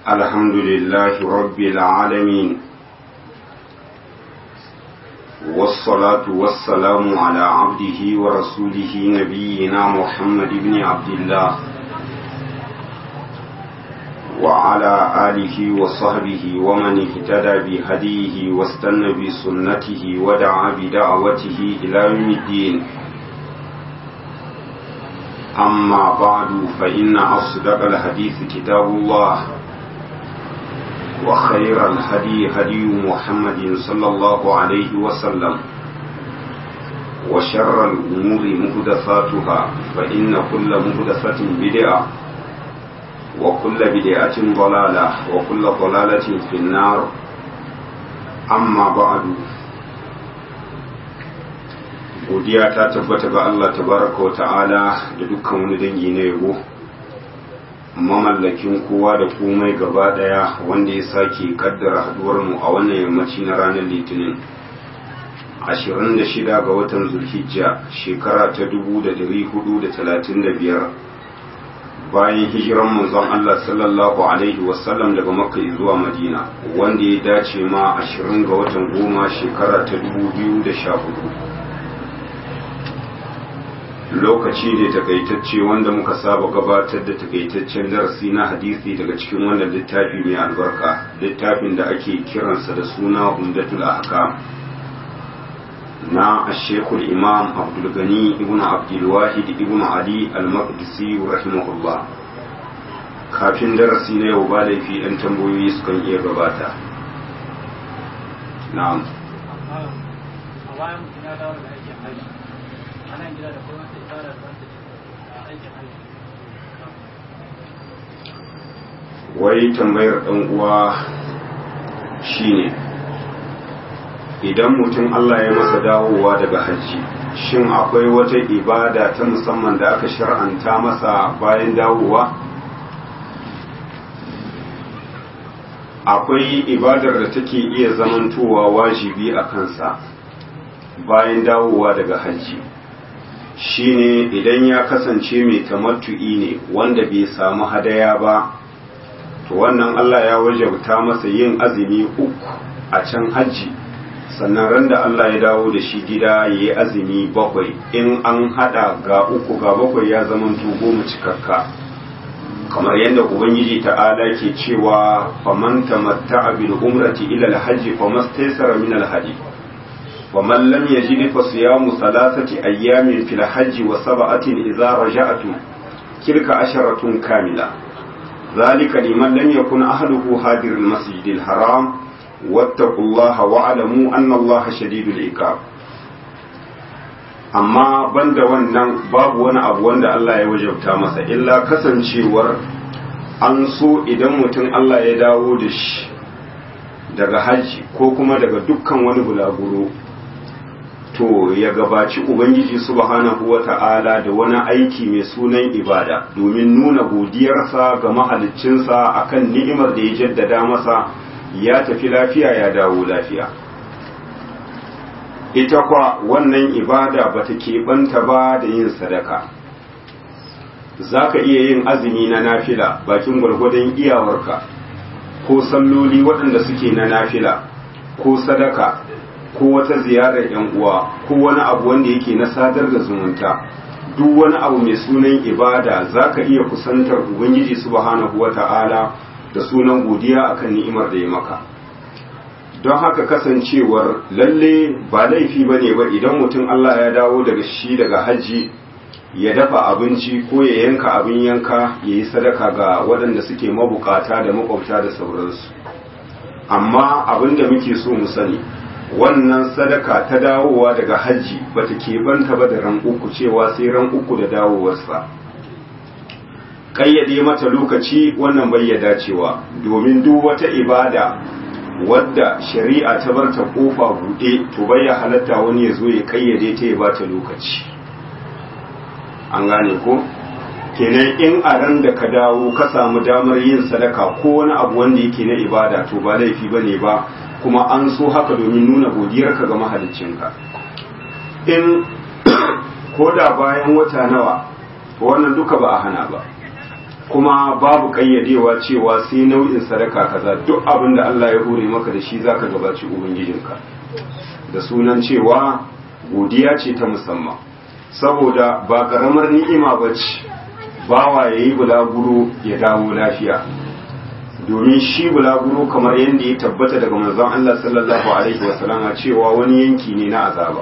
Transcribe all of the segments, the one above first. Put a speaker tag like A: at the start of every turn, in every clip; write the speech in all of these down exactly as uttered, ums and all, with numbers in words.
A: الحمد لله رب العالمين والصلاة والسلام على عبده ورسوله نبينا محمد بن عبد الله وعلى آله وصحبه ومن اهتدى بهديه واستنى بسنته ودعا بدعوته إلى يوم الدين. أما بعد فإن أصدق الحديث كتاب الله وخير الهدي هدي محمد صلى الله عليه وسلم وشر الأمور محدثاتها فإن كل محدثة بدعة وكل بدعة ضلالة وكل ضلالة في النار. أما بعد godiya ta tabbata ga Allah tabaraka wa ta'ala da dukkan wani dangi na yabo, mamallakin kowa da komai gaba daya, wanda ya sake kaddara haduwar mu a wannan yammaci na ranar litinin ashirin da shida ga watan zulhijja shekara ta dubu da dari hudu da talatin da biyar bayan hijiran manzon Allah sallallahu alaihi wasallam daga makka zuwa madina, wanda ya dace ma ashirin ga watan goma shekara ta dubu biyu da sha hudu. lokaci ne takaitacce wanda muka saba gabatar da takaitaccen darasi na hadisi daga cikin wannan littafi mai albarka, littafin da ake kiransa da suna umdatul ahkam na ashekul imam abdul gani ibn abdul wahid ibn ali al-maqdisi rahimahullah. kafin darasi na yau ba laifi ɗan tambayoyi sukan iya gabata. na'am wai tambayar ɗan uwa shine, idan mutum Allah ya masa dawowa daga hajji, shin akwai wata ibada ta musamman da aka shar'anta masa bayan dawowa? Akwai ibadar da take iya zamantowa wajibi a kansa bayan dawowa daga hajji, shine idan ya kasance mai tamattu'i ne wanda bai samu hadaya ba, to wannan Allah ya wajabta masa yin azumi uku a can hajji, sannan ran da Allah ya dawo da shi gida ya yi azumi bakwai, in an hada ga uku ga bakwai ya zama goma cikakka, kamar yadda ubangiji ta'ala ke cewa faman tamatta'a bil umrati ila al-hajj famastaysara min al-hadi ومن لم يجد فصيام ثلاثة أيام في الحج وسبعة إذا رجعتم تلك عشرة كاملة ذلك لمن لم يكن أهله حاضر المسجد الحرام واتقوا الله واعلموا أن الله شديد العقاب. amma banda wannan babu wani abu wanda Allah ya wajabta masa illa kasancewar an so idan mutum Allah ya dawo da shi daga hajji ko kuma daga dukkan wani bulaguro, to ya gabaci Ubangiji subhanahu wa ta'ala da wani aiki mai sunan ibada domin nuna godiyarsa ga mahaliccinsa akan ni'imar da ya jaddada masa, ya tafi lafiya ya dawo lafiya. Ita kwa wannan ibada ba ta keɓanta ba da yin sadaka. Za ka iya yin azumi na nafila bakin gwargwadon iyawarka, ko salloli waɗanda suke na nafila, ko sadaka, ko wata ziyarar yan uwa, ko wani abu wanda yake na sadar da zumunta. Duk wani abu mai sunan ibada zaka iya kusantar Ubangiji subhanahu wata'ala da sunan godiya akan ni'imar da ya maka. Don haka kasancewar lalle ba laifi bane ba idan mutum Allah ya dawo daga shi daga hajji ya dafa abinci ko ya yanka abin yanka ya yi sadaka ga waɗanda suke mabukata da makwabta da sauransu. Amma abin da muke so mu sani, wannan sadaka ta dawowa daga hajji ba ta keɓanta ba da ran uku, cewa sai ran uku da dawowarsa. Ƙayyade mata lokaci wannan bai ya dacewa, domin duk wata ibada wadda shari'a ta bar ta kofa buɗe, to bai ya halatta wani ya zo ya ƙayyade ta ya ba ta lokaci. An gane ko? Kenan in a ran da ka dawo ka samu damar yin sadaka ko wani abu wanda yake na ibada, to ba laifi ba ne ba, kuma an so haka domin nuna godiyarka ga mahaliccinka. In ko da bayan wata nawa, wannan duka ba a hana ba. kuma babu kayyadewa cewa sai nau'in sadaka kaza, duk abin da Allah ya hore maka da shi zaka gabaci ubangijinka da sunan cewa godiya ce ta musamman, saboda ba karamar ni'ima bace bawa yayi bulaguro ya dawo lafiya, domin shi bulaguro kamar yadda ya tabbata daga manzon Allah sallallahu alaihi wasallam cewa wani yanki ne na azaba,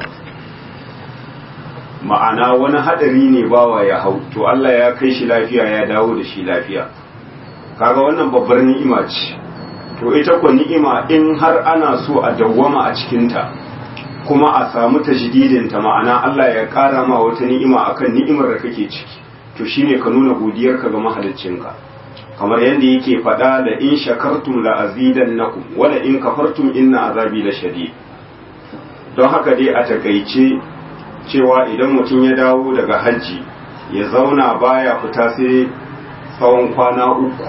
A: ma'ana wani hadari ne bawa ya hau to Allah ya kai shi lafiya ya dawo da shi lafiya, kaga wannan babbar ni'ima ce. To ita ko ni'ima in har ana so a dawwama a cikinta kuma a samu tajdidin ta, ma'ana Allah ya kara ma wata ni'ima akan ni'imar da kake ciki, to shine ka nuna godiyarka ga mahaliccinka, kamar yadda yake faɗa da in shakartum la azidannakum wala in kafartum inna azabi la shadid. Don haka dai a takaice cewa idan mutum ya dawo daga hajji ya zauna baya fita sai tsawon kwana uku,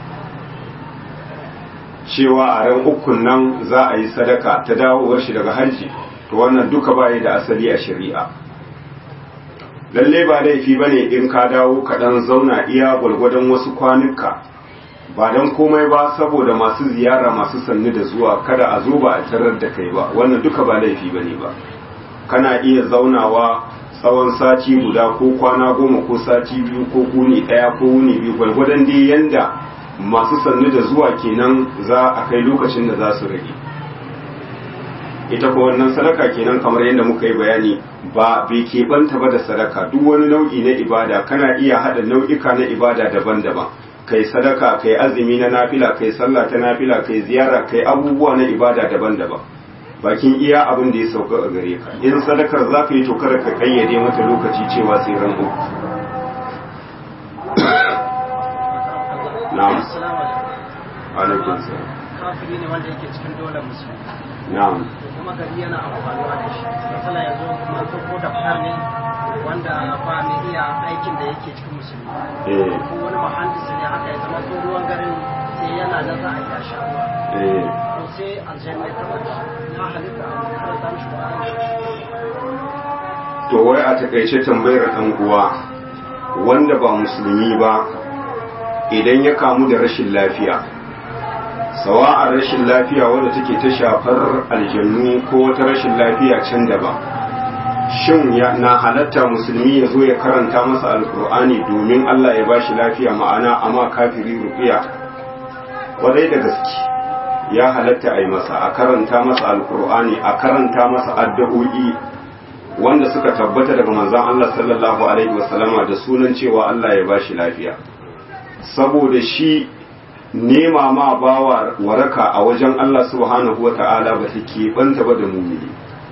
A: cewa a ran ukun nan za a yi sadaka ta dawowar shi daga hajji, to wannan duka baya da asali a shari'a. Lalle ba laifi bane in ka dawo ka dan zauna iya gwargwadon wasu kwanuka, ba dan komai ba saboda masu ziyara masu sannu da zuwa kada a zo ba a tarar da kai ba, wannan duka ba laifi bane ba. Kana iya zaunawa tsawon sati guda ko kwana goma ko sati biyu ko wuni ɗaya ko wuni biyu, gwargwadon dai yanda masu sannu da zuwa kenan za a kai lokacin da za su rage. Ita ko wannan sadaka kenan kamar yadda muka yi bayani ba bai keɓanta ba da sadaka, duk wani nau'i na ibada kana iya haɗa nau'ika na ibada daban-daban, kai sadaka, kai azumi na nafila, kai sallah ta nafila, kai ziyara, kai abubuwa na ibada daban-daban, bakin iya abin da ya sauka a gare ka. In sadakar za ka yi to kada ka kayyade mata lokaci cewa sai ran uku. Na'am. Alaikum salam.
B: Kafiri ne wanda yake cikin dole musulmi.
A: Na'am.
B: Kuma gari yana amfanuwa da shi. Matsala ya zo kuma ko da far ne wanda ba mai iya aikin da yake cikin musulmi.
A: Eh.
B: Ko wani muhandisi ne haka ya zama ko ruwan garin sai yana da za a iya sha ruwa.
A: Eh.
B: To sai aljanna ta bar ya halitta a karanta mishi Qur'ani.
A: To wai a takaice tambayar dan uwa wanda ba musulmi ba idan ya kamu da rashin lafiya, sawa'ar rashin lafiya wadda take ta shafar aljannu ko wata rashin lafiya can daban, shin ya na halatta musulmi ya zo ya karanta masa alkur'ani domin Allah ya bashi lafiya, ma'ana amma kafiri ruqiya? Kwarai da gaske ya halatta a yi masa, a karanta masa alkur'ani, a karanta masa addu'o'i wanda suka tabbata daga manzon Allah sallallahu alaihi wasallama da sunan cewa Allah ya bashi lafiya, saboda shi nema ma bawa waraka a wajen Allah subhanahu wa ta'ala ba ta keɓanta ba da mumini,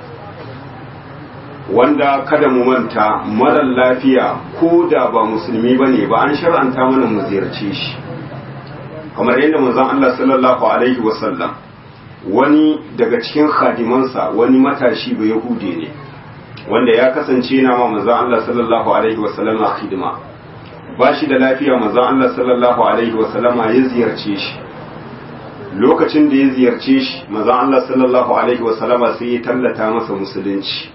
A: wanda kada mu manta marar lafiya ko da ba musulmi ba ne ba an shar'anta mana mu ziyarce shi, kamar yadda manzon Allah sallallahu alaihi wasallam wani daga cikin khadimansa wani matashi ba yahude ne wanda ya kasance na ma manzon Allah sallallahu alaihi wasallam khidma, ba shi da lafiya manzon Allah sallallahu alaihi wasallama ya ziyarce shi. Lokacin da ya ziyarce shi manzon Allah sallallahu alaihi wasallama sai ya tallata masa musulunci.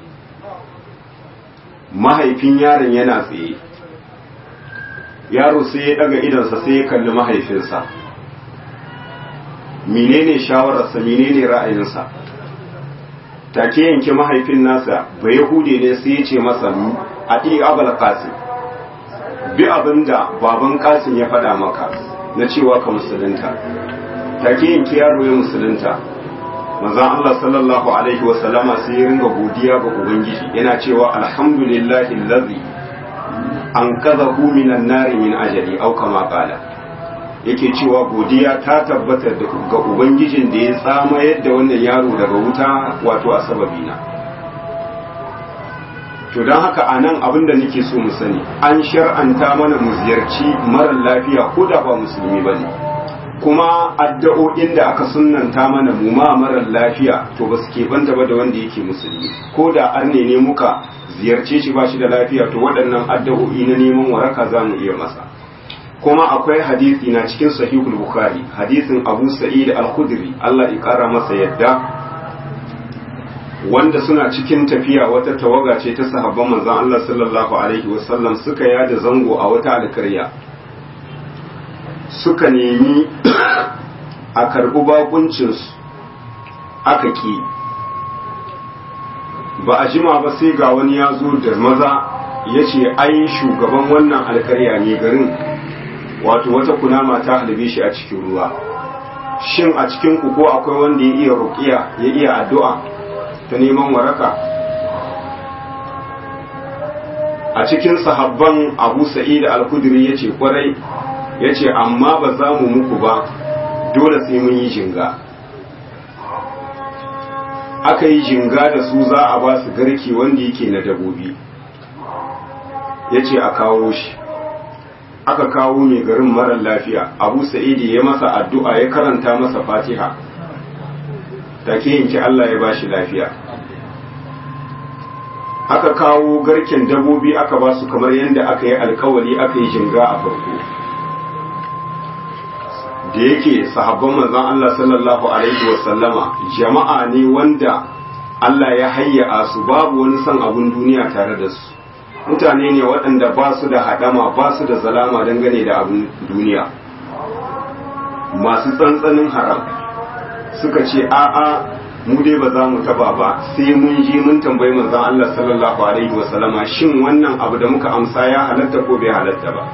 A: Mahaifin yaron yana tsaye, yaro sai ya daga idansa sai ya kalli mahaifinsa, menene shawararsa, menene ra'ayinsa? Take yanke mahaifin nasa ba yahude ne sai ya ce masa adi abul qasim, bi abinda baban Kasim ya faɗa maka na cewa ka musulunta. Take yanke yaro ya musulunta. Manzon Allah sallallahu alaihi wa sallama sai ya ringa godiya ga ubangiji yana cewa alhamdulillahi allazi anqadhahu minan nari min ajali aw kama qala, yake cewa godiya ta tabbatar da ga ubangijin da ya tsama yadda wannan yaro daga wuta, wato a sababina. To don haka a nan abin da nake so mu sani, an shar'anta mana mu ziyarci marar lafiya ko da ba musulmi ba ne, kuma addu'o'in da aka sunnanta mana mu ma marar lafiya to ba su keɓanta ba da wanda yake musulmi, ko da arne ne muka ziyarce shi ba shi da lafiya to waɗannan addu'o'i na neman waraka za mu iya masa. Kuma akwai hadisi na cikin sahihul bukhari, hadisin abu sa'id al-khudri Allah ya kara masa yadda, wanda suna cikin tafiya wata tawaga ce ta sahabban manzon Allah sallallahu alaihi wasallam suka yada zango a wata alkarya. suka nemi a karɓi bakuncinsu aka ƙi. Ba a jima ba sai ga wani ya zo da maza ya ce ai shugaban wannan alkarya ne garin, wato wata kunama ta halbe shi a cikin ruwa. Shin a cikin ku ko akwai wanda ya iya ruqiya ya iya addu'a ta neman waraka? A cikin sahabban Abu Sa'id al-Khudri yace kwarai, yace amma ba za mu muku ba, dole sai mun yi jinga. Aka yi jinga da su za a ba su garke wanda yake na dabobi, yace a kawo shi. Aka kawo mai garin marar lafiya, Abu Sa'idi ya masa addu'a ya karanta masa Fatiha, take yanki Allah ya bashi lafiya. Aka kawo garken dabobi aka ba su kamar yadda aka yi alkawari aka yi jinga a farko. Da yake sahabban manzon Allah sallallahu alaihi wasallama jama'a ne wanda Allah ya hayya su, babu wani son abun duniya tare da su. Mutane ne waɗanda ba su da haɗama, ba su da zalama dangane da abin duniya, masu tsantsanin haram. Suka ce a'a mu dai ba za mu taba ba, sai mun ji mun tambayi manzon Allah sallallahu alaihi wasallama shin wannan abu da muka amsa ya halatta ko bai halatta ba.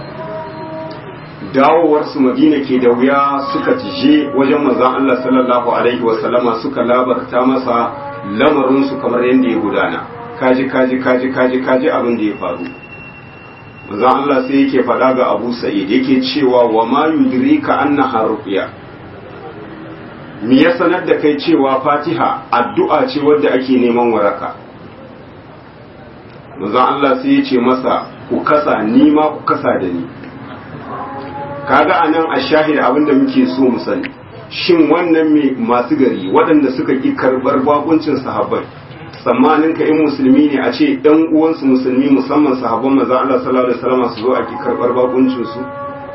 A: Dawowar su Madina ke da wuya, suka je wajen manzon Allah sallallahu alaihi wasallama suka labarta masa lamarin su kamar yadda ya gudana. kaji kaji kaji kaji kaji abin da ya faru. Manzon Allah sai yake faɗa ga Abu Sa'id yake cewa wa ma yudrika annaha ruqya, me ya sanar da kai cewa Fatiha addu'a ce wadda ake neman waraka. Manzon Allah sai ya ce masa ku kasa ni ma ku kasa da ni. Kaga anan a shahid abin da muke so mu sani, shin wannan me masu gari waɗanda suka ki karɓar bakuncin sahabbai, tsammanin ka in musulmi ne a ce ɗan uwansu musulmi musamman sahabban manzon Allah sallallahu alaihi wasallam su zo a ki karɓar bakuncin su?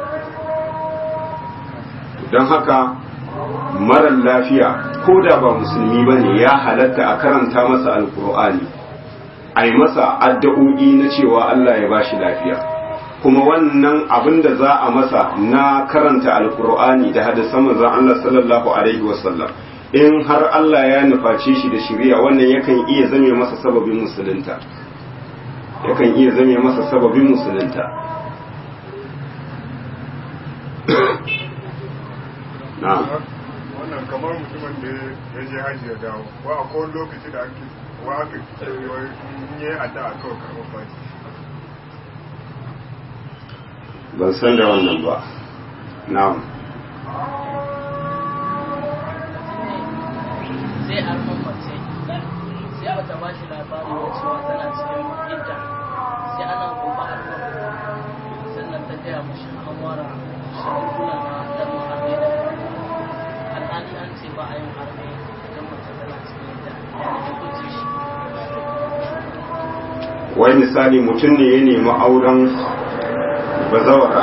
A: Don haka marar lafiya ko da ba musulmi bane ya halatta a karanta masa alkur'ani, a yi masa addu'o'i na cewa Allah ya bashi lafiya. Kuma wannan abin da za a masa na karanta alkur'ani da hadisan manzon Allah sallallahu alaihi wasallam, in har Allah ya nuface shi da shiriya, wannan yakan iya zame masa sababin musulunta, yakan iya zame masa sababin musulunta. Na'am.
C: Wannan kamar mutumin da ya je hajji ya dawo, wa akwai lokaci da ake wa aka yi addu'a kawai karɓar fati.
A: Ban san da wannan ba. Na'am.
D: sai a mace sai bata ba shi labari da cewa tana cikin idda, sai ana gobe a sannan ta gaya mashi an wara shagulgula na dan harbe da alhali an ce ba a yin harbe idan mace tana cikin idda, ya ne hukunci shi.
A: Wai misali mutum ne ya nemi auren bazawara,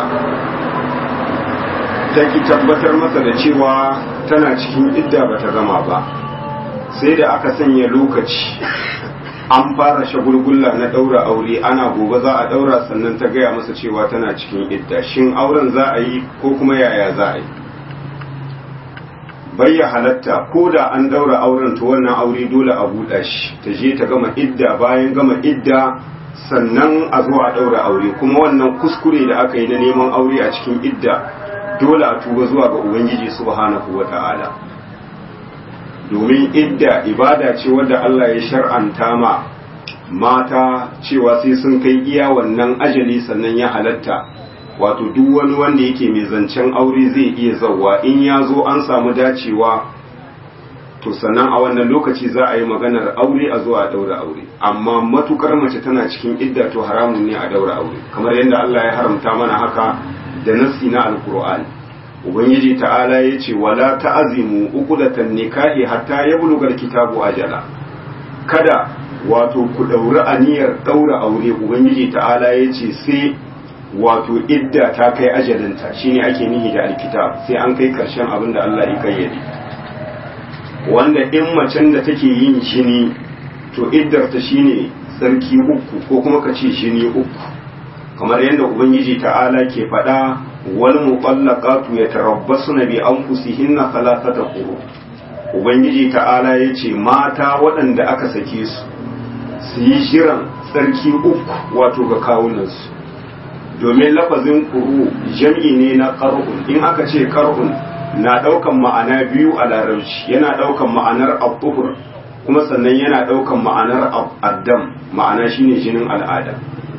A: ta ki tabbatar masa da cewa tana cikin idda bata gama ba, sai da aka sanya lokaci an fara shagulgulla na daura aure, ana gobe za a daura, sannan ta gaya masa cewa tana cikin idda. Shin auren za a yi ko kuma yaya za a yi? Bayya halatta ko da an daura auren, to wannan aure dole a buɗa shi, ta je ta gama idda, bayan gama idda sannan a zo a daura aure. Kuma wannan kuskure da aka yi na neman aure a cikin idda, dole a tuba zuwa ga Ubangiji subhanahu wata'ala, domin idda ibada ce wadda Allah ya shar'anta ma mata cewa sai sun kai iya wannan ajali sannan ya halatta. Wato duk wani wanda yake mai zancen aure zai iya zawwa, in ya zo an samu dacewa to sannan a wannan lokaci za a yi maganar aure, a zo a daura aure. Amma matukar mace tana cikin idda to haramun ne a daura aure, kamar yadda Allah ya haramta mana haka da nassi na alkur'ani. Ubangiji ta'ala ya ce wala ta'azimu uqdatan nikahi hatta yablugha alkitabu ajala, kada wato ku dauri aniyar daura aure. Ubangiji ta'ala ya ce sai wato idda ta kai ajalinta, shine ake nihi da alkitab, sai an kai karshen abin da Allah ya kayyade. Wanda in macen da take yin jini, to iddarta shine tsarki uku ko kuma ka ce jini uku, kamar yadda Ubangiji ta'ala ke faɗa wal mutallaqatu yatarabbasuna bi anfusihinna thalathata quru ubangiji ta'ala yace mata waɗanda aka sake su su yi shirin tsarki uku wato ga kawunansu domin lafazin quru jam'i ne na qar'un in aka ce qar'un na daukan ma'ana biyu a larabci yana daukan ma'anar al-tuhur kuma sannan yana daukan ma'anar addam ma'ana shine jinin al'ada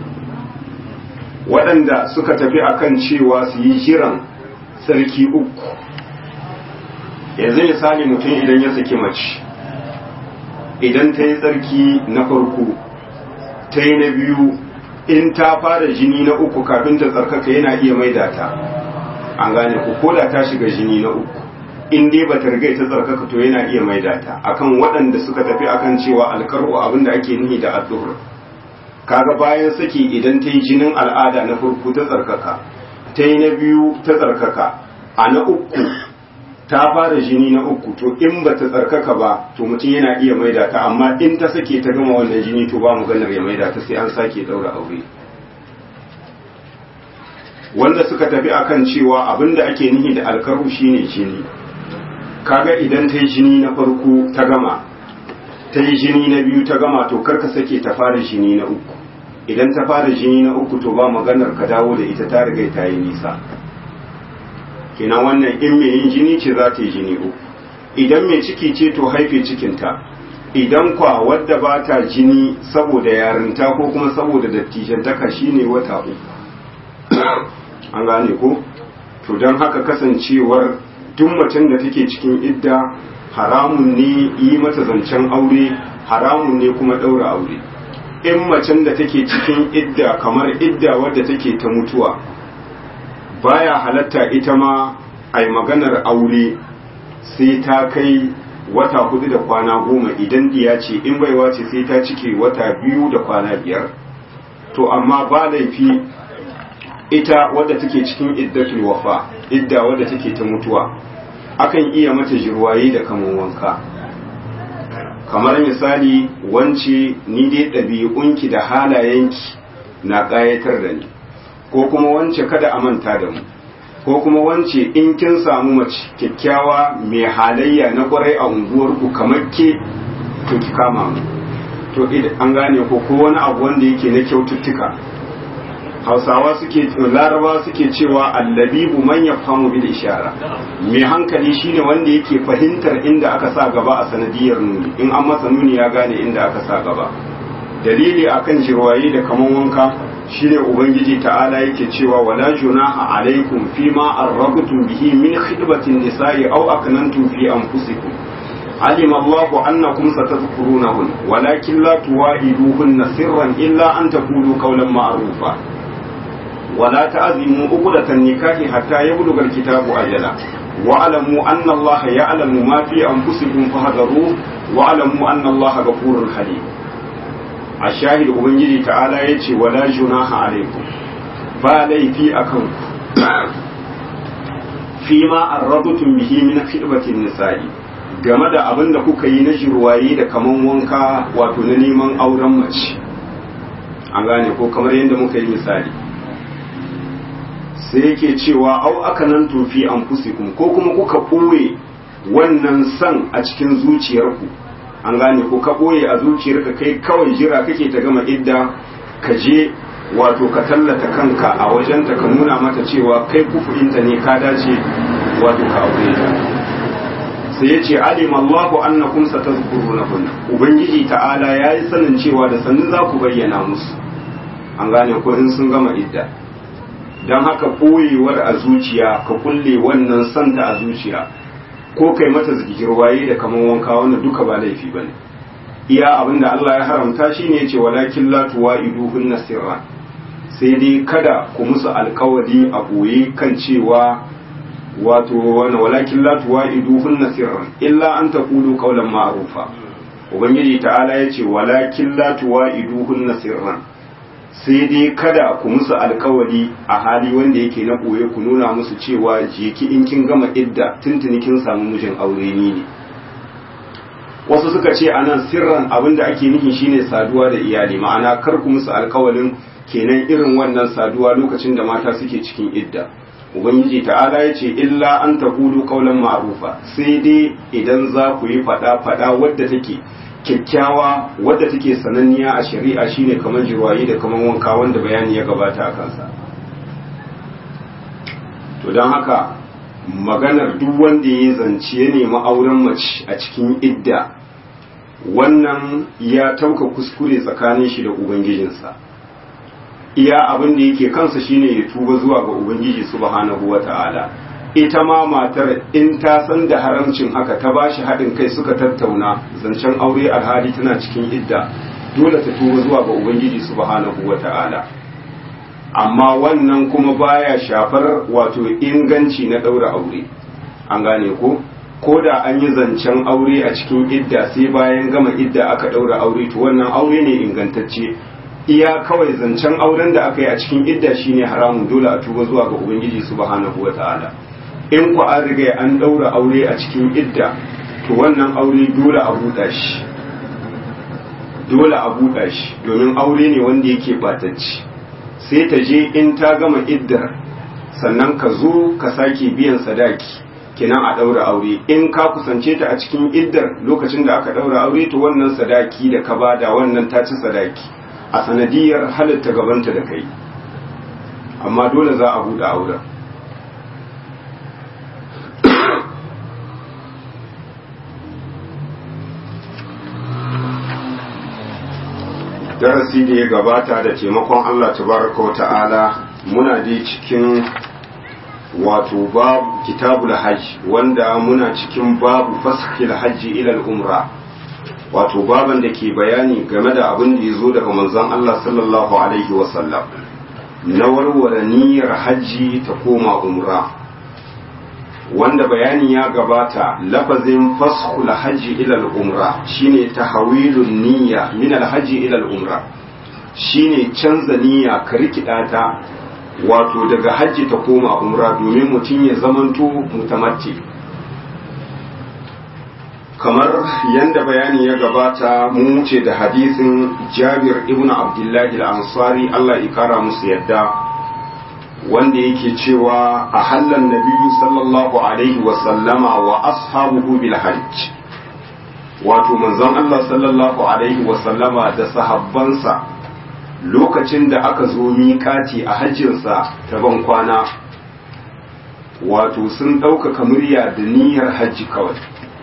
A: waɗanda suka tafi akan cewa su yi jiran sarki uku yanzu misali mutum idan ya saki mace idan ta yi tsarki na farko ta yi na biyu in ta fara jini na uku kafin ta tsarkaka yana iya maida ta an gane ku koda ta shiga jini na uku in dai ba ta riga ta tsarkaka to yana iya maida ta akan waɗanda suka tafi akan cewa alkaru abinda ake nihi da addu'ur kaga bayan saki idan ta yi jinin al'ada na farko ta tsarkaka ta yi na biyu ta tsarkaka a na uku ta fara jini na uku to in ba ta tsarkaka ba to mutum yana iya maida ta amma in ta sake ta gama wannan jini to ba maganar ya maida ta sai an sake daura aure wanda suka tafi akan cewa abinda ake nihi da alkaru shine jini kaga idan ta yi jini na farko ta gama ta yi jini na biyu ta gama to karka sake ta fara jini na uku idan ta fara jini na uku to ba maganar ka dawo da ita ta riga ta yi nisa kenan wannan in mai yin jini ce za ta yi jini uku idan mai ciki ce to haife cikinta idan kwa wadda ba ta jini saboda yarinta ko kuma saboda dattijantaka shine wata uku an gane ko to don haka kasancewar duk macen da take cikin idda haramun ne yi mata zancen aure haramun ne kuma ɗaura aure in macen da take cikin idda kamar idda wadda take ta mutuwa baya halatta ita ma a yi maganar aure sai ta kai wata hudu da kwana goma idan diya ce in baiwa ce sai ta cike wata biyu da kwana biyar to amma ba laifi ita wadda take cikin iddatul wafa idda wadda take ta mutuwa akan iya mata jirwaye da kaman wanka kamar misali wance ni dai ɗabi'unki da halayenki na ƙayatar da ni ko kuma wance kada a manta da mu ko kuma wance in kin samu mace kyakkyawa mai halayya na kwarai a unguwarku kamar ke to ki kama mu to an gane ko ko wani abu wanda yake na kyaututtuka hausawa suke laraba suke cewa allabibu man yafhamu bil ishara mai hankali shine wanda yake fahimtar inda aka sa gaba a sanadiyar nuni in an masa nuni ya gane inda aka sa gaba dalili akan jirwaye da kaman wanka shine ubangiji ta'ala yake cewa wala junaha alaikum fima arrabtum bihi min khidbatin nisa'i aw aknantum fi anfusikum alima Allahu annakum satadhkurunahun walakin la tuwa'iduhunna sirran illa an taqulu qawlan ma'rufa ولا تعزموا عقدة النكاح حتى يبلغ الكتاب أجله واعلموا أن الله يعلم ما في أنفسكم فاحذروه واعلموا أن الله غفور حليم الشاهد أبنجي تعالى يتي ولا جناح عليكم فالي في أكم فيما أرضتم به من خدمة النساء game da abin da kuka yi na jirwaye da kaman wanka wato na neman auren mace an gane ko kamar yadda muka yi misali sai yake cewa au aka nan tofi an fusikun ko kuma kuka ɓoye wannan san a cikin zuciyarku an gane ko ka ɓoye a zuciyarka kai kawai jira kake ta gama idda ka je wato ka tallata kanka a wajenta ka nuna mata cewa kai kufurinta ne ka dace wato ka aure ta sai ya ce alim Allahu annakum satazkurunahunna ubangiji ta'ala yayi sanin cewa da sanin za ku bayyana musu an gane ko in sun gama idda don haka ɓoyewar a zuciya ka kulle wannan santa a zuciya ko kai mata zikirwaye da kaman wanka wannan duka ba laifi bane iya abinda Allah ya haramta shine yace walakin la tuwaiduhunna sirran sai dai kada ku musu alkawari a boye kan cewa wato wannan walakin la tuwaiduhunna sirran illa an taqulu qawlan ma'rufa ubangiji ta'ala yace walakin la tuwaiduhunna sirran sai dai kada ku musu alkawari a hali wanda yake na ɓoye ku nuna musu cewa jeki in kin gama idda tuntuni kin samu mijin aure ni ne wasu suka ce anan sirran abinda ake nufi shine saduwa da iyali ma'ana kar ku musu alkawarin kenan irin wannan saduwa lokacin da mata suke cikin idda ubangiji ta'ala ya ce illa an taqulu qawlan ma'rufa sai dai idan za ku yi fada fada wadda take kyakkyawa wadda take sananniya a shari'a shine kamar jirwayi da kamar wanka wanda bayani ya gabata a kansa to don haka maganar duk wanda ya zance ya nemi auren mace a cikin idda wannan ya tauka kuskure tsakanin shi da ubangijinsa iya abin da yake kansa shine ya tuba zuwa ga ubangiji subhanahu wata'ala ita ma matar in ta san da haramcin haka ta bashi haɗin kai suka tattauna zancen aure alhali tana cikin idda dole ta tuba zuwa ga ubangiji subhanahu wata'ala amma wannan kuma baya shafar wato inganci na ɗaura aure an gane ko ko da an yi zancen aure a cikin idda sai bayan gama idda aka ɗaura aure to wannan aure ne ingantacce iya kawai zancen auren da aka yi a cikin idda shine haramun dole a tuba zuwa ga ubangiji subhanahu wata'ala in ku an riga an ɗaura aure a cikin idda to wannan aure dole a buɗa shi dole a buɗa shi domin aure ne wanda yake batacci sai ta je in ta gama iddar sannan ka zo ka sake biyan sadaki kenan a ɗaura aure in ka kusance ta a cikin iddar lokacin da aka ɗaura aure to wannan sadaki da ka bada wannan ta ci sadaki a sanadiyar halitta gabanta da kai amma dole za a buɗe auren darasi da ya gabata da taimakon Allah tabaraka wa ta'ala muna dai cikin wato babu kitabul hajj wanda muna cikin babu faskhil hajji ila al-umra wato baban da ke bayani game da abin da ya zo daga manzon Allah sallallahu alaihi wa sallam na warware niyyar hajji ta koma umra wanda bayani ya gabata lafazin faskhul hajji ila al-umra shine tahwilun niyya min al-hajji ila al-umra shine canza niyya ka rikida ta wato daga hajji ta koma umra domin mutum ya zamanto mutamatti kamar yanda bayani ya gabata mun wuce da hadisin Jabir ibn Abdullah al-Ansari Allah ya kara musu yadda wanda yake cewa a hallan nabiyyu sallallahu alaihi wa sallama wa ashabuhu bil hajj wato manzon Allah sallallahu alaihi wa sallama da sahabbansa lokacin da aka zo miƙati a hajjinsa ta ban kwana wato sun ɗaukaka murya da niyyar hajji kawai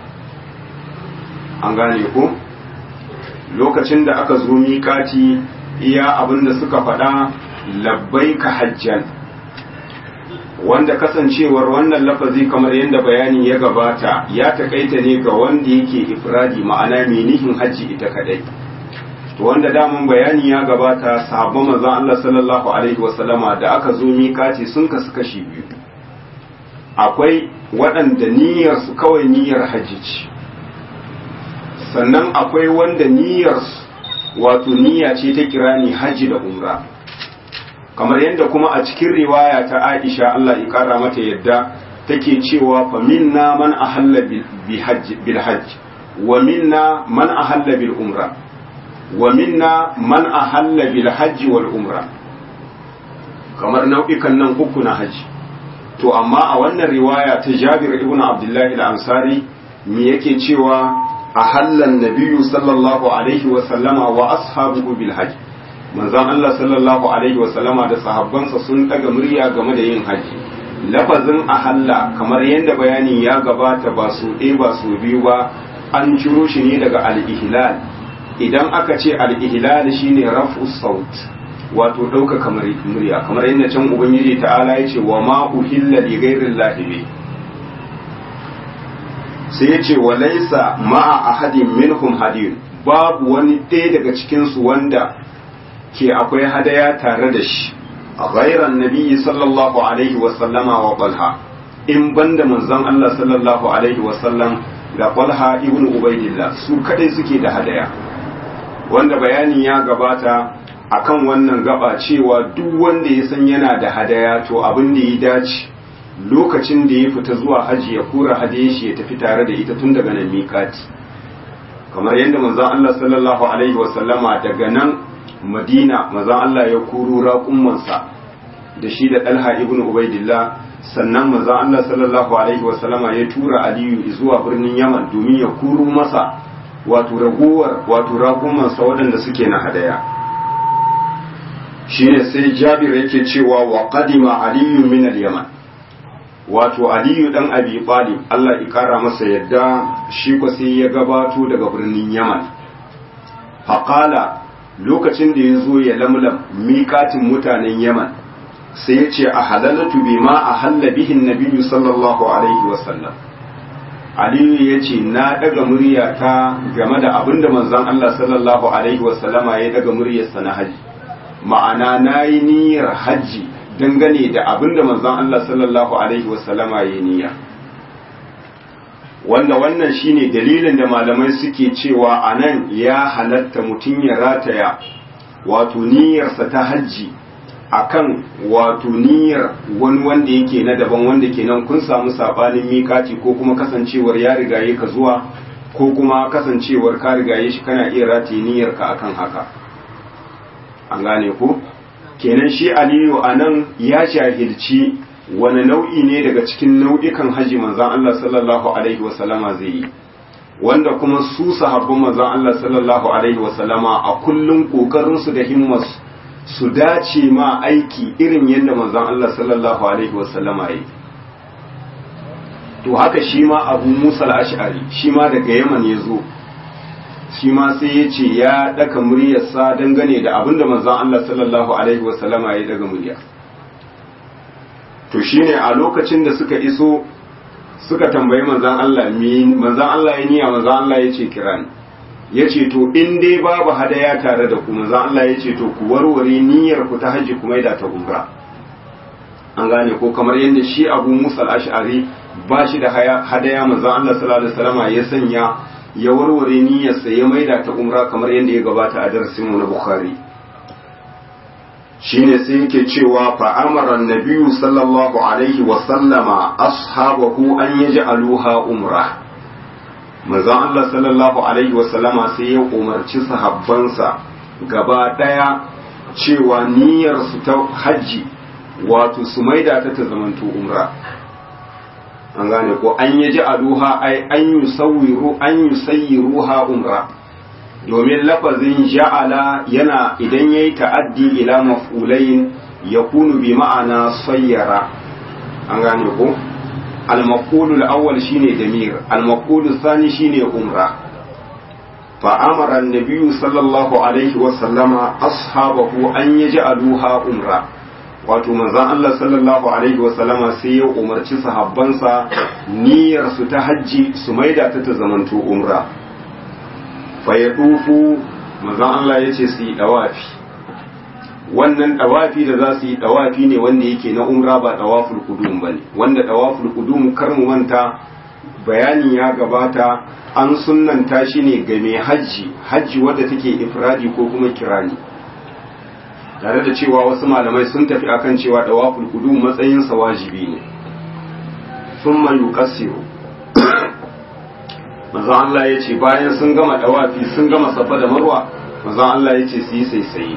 A: an gane ko lokacin da aka zo miƙati iya abinda suka faɗa labbaika hajjan wanda kasancewar wannan lafazi kamar yadda bayani ya gabata ya takaita ne ga wanda yake ifradi ma'ana mai nihin hajji ita kadai to wanda damun bayani ya gabata sahabban manzon Allah sallallahu alaihi wasallama da aka zo miƙati sun kasu kashi biyu akwai waɗanda niyyar su kawai niyyar hajji ce sannan akwai wanda niyyar wato niyya ce ta kirani hajji da umra kamar yadda kuma a cikin riwaya ta Aisha Allah ya kara mata yadda take cewa fa minna man ahalla bil hajj bil hajj wa minna man ahalla bil umra wa minna man ahalla bil hajj wal umra kamar nau'ikan nan uku na haji to amma a wannan riwaya ta Jabir ibn Abdullah al-Ansari me yake cewa ahalla an-nabiyyu sallallahu alaihi wa sallama wa ashabuhu bil hajj manzon Allah sallallahu alaihi wa sallama da sahabbansa sun daga murya game da yin haji lafazin ahalla kamar yadda bayani ya gabata ba su ɗaya ba su biyu ba an ciro shi ne daga al-ihlal idan aka ce al-ihlal shine raf'u saut wato ɗauka kamar murya kamar yadda can ubangiji ta'ala ya ce wa ma uhilla li ghairi llahi sai ya ce wa laysa ma'a ahadin minhum hadiyun babu wani ɗaya daga cikin su wanda ke akwai hadaya tare da shi a ghairan nabiyyi sallallahu alaihi wa sallama wa talha in banda manzon Allah sallallahu alaihi wa sallam da talha ibn ubaidillah su kadai suke da hadaya wanda bayani ya gabata akan wannan gaba cewa duk wanda ya san yana da hadaya to abin da ya dace lokacin da ya fita zuwa haji ya kura hadaye shi ya tafi tare da ita tun daga nan miƙati kamar yadda manzon Allah sallallahu alaihi wa sallama daga nan madina manzon Allah ya kuru raƙummansa da shi da Talha ibn Ubaidillah, sannan manzon Allah sallallahu alaihi wasallama ya tura Aliyu zuwa birnin Yaman domin ya kuru masa wato ragowar wato raƙummansa waɗanda suke na hadaya. shine sai Jabir yake cewa wa qadima Aliyu min al-Yaman, wato Aliyu dan Abi Talib Allah ya kara masa yadda shi ko sai ya gabato daga birnin Yaman. Faqala lokacin da ya zo ya lamlam miƙatin mutanen Yaman sai ya ce a halalatu bima a halla bihin nabiyyu sallallahu alaihi wasallam. Aliyu ya ce na daga muryata game da abinda manzon Allah sallallahu alaihi wasallama ya daga muryarsa na haji, ma'ana na yi niyyar haji dangane da abinda manzon Allah sallallahu alaihi wasallama ya niyya, wanda wannan shine dalilin da malamai suke cewa anan ya halatta mutum ya rataya wato niyyarsa ta hajji akan wato niyyar wani wanda yake na daban, wanda kenan kun samu sabanin mikati ko kuma kasancewar ya rigaye ka zuwa ko kuma kasancewar ka rigaye shi, kana iya rataye niyyarka akan haka. An gane ko? Kenan shi Aliyu anan ya jahilci wani nau'i ne daga cikin nau'ikan haji manzan Allah sallallahu alaihi wasallama zai yi, wanda kuma su sahabban manzan Allah sallallahu alaihi wasallama a kullum kokarinsu da himmas su dace ma aiki irin yadda manzan Allah sallallahu alaihi wasallama yi. To haka shi ma Abu Musa al-Ash'ari shi ma daga Yaman ya zo, shi ma sai ya ce ya daka muryarsa dangane da abinda manzan Allah sallallahu alaihi wasallama ya daga murya. To shine a lokacin da suka iso suka tambayi manzan Allah, manzan Allah ya niya, manzan Allah ya ce kira ni, ya ce to in dai babu hadaya tare da ku, manzan Allah ya ce to ku warware niyyar ku ta hajji ku maida ta umra. An gane ko? Kamar yadda shi Abu Musa al-Ash'ari ba shi da hadaya, manzan Allah sallallahu alaihi wasallam ya sanya ya warware niyyarsa ya maida ta umra kamar yadda ya gabata a darasin mu na Bukhari. Shine sai yake cewa fa amara an-nabiyyu sallallahu alaihi wa sallama ashabahu an yaj'aluha umra. Manzon Allah sallallahu alaihi wa sallama sai ya umarci sahabbansa gaba daya cewa niyyar su ta haji wato su maida ta ta zamanto umra. An gane ko? An yaj'aluha ay an yusawwiru an yusayyiruha umra, domin lafazin ja'ala yana idan yayi ta'addi ila maf'ulain yakunu bi ma'ana sayyara. An gane ko? al-maf'ul al-awwal shine damir, al-maf'ul al-thani shine umra. fa amara an-nabiy sallallahu alaihi wa sallama ashabahu an yaj'aluha umra, wato manzon Allah sallallahu alaihi wa sallama sai ya umarci sahabbansa niyyar su ta haji su maida ta ta zamanto umra. fa ya dufu manzon Allah ya ce su yi dawafi. Wannan dawafi da za su yi dawafi ne wanda yake na umra, ba dawaful qudum bane, wanda dawaful qudum kar mu manta bayani ya gabata an sunnanta shi ne ga mai haji haji wadda take ifradi ko kuma kirani, tare da cewa wasu malamai sun tafi akan cewa dawaful qudum matsayin sa wajibi ne. thumma yuqassiru, manzon Allah ya ce bayan sun gama dawafi sun gama safa da marwa, manzon Allah ya ce su yi saisaye.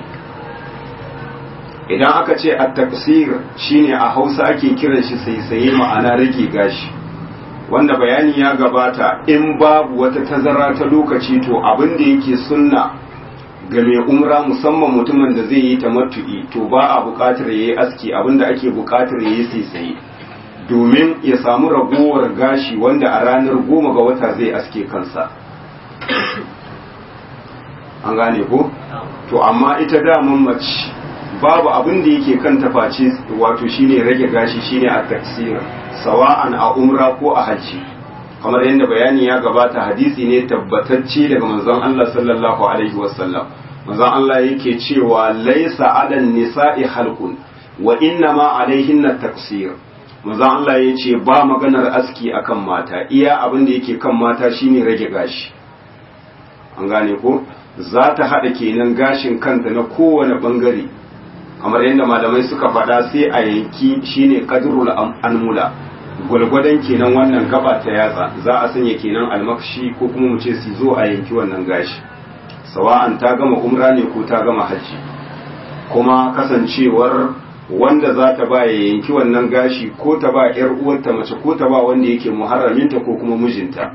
A: Idan aka ce at-taqsir shine a Hausa ake kiran shi saisaye, ma'ana rage gashi, wanda bayani ya gabata in babu wata tazara ta lokaci to abin da yake sunna ga mai umra musamman mutumin da zai yi tamattu'i to ba a buƙatar yayi aski, abinda ake buƙatar yayi saisaye domin ya samu ragowar gashi wanda a ranar goma ga wata zai aske kansa. An gane ko? To amma ita daman mace babu abin da yake kan tafaci wato shine rage gashi, shine a taksir, sawa'an a umra ko a hajji, kamar yadda bayani ya gabata hadisi ne tabbatacce daga manzon Allah sallallahu alaihi wasallam. Manzon Allah yake cewa laisa alan nisa'i halqun wa inna ma alaihinna taksir. Manzon Allah ya ce ba maganar aski akan mata, iya abin da yake kan mata shine rage gashi. An gane ko? Za ta haɗa kenan gashin kanta na kowane bangare, kamar yadda malamai suka faɗa sai a yanki shine qadrul anmula, gwalgwadon kenan wannan gaba ta yatsa za a sanya kenan almakshi ko kuma mu ce su zo a yanki wannan gashi, sawa'an ta gama umra ne ko ta gama hajji. Kuma kasancewar wanda za ta ba ya yanki wannan gashi ko ta ba ‘yar uwarta mace ko ta ba wanda yake muharraminta ko kuma mijinta.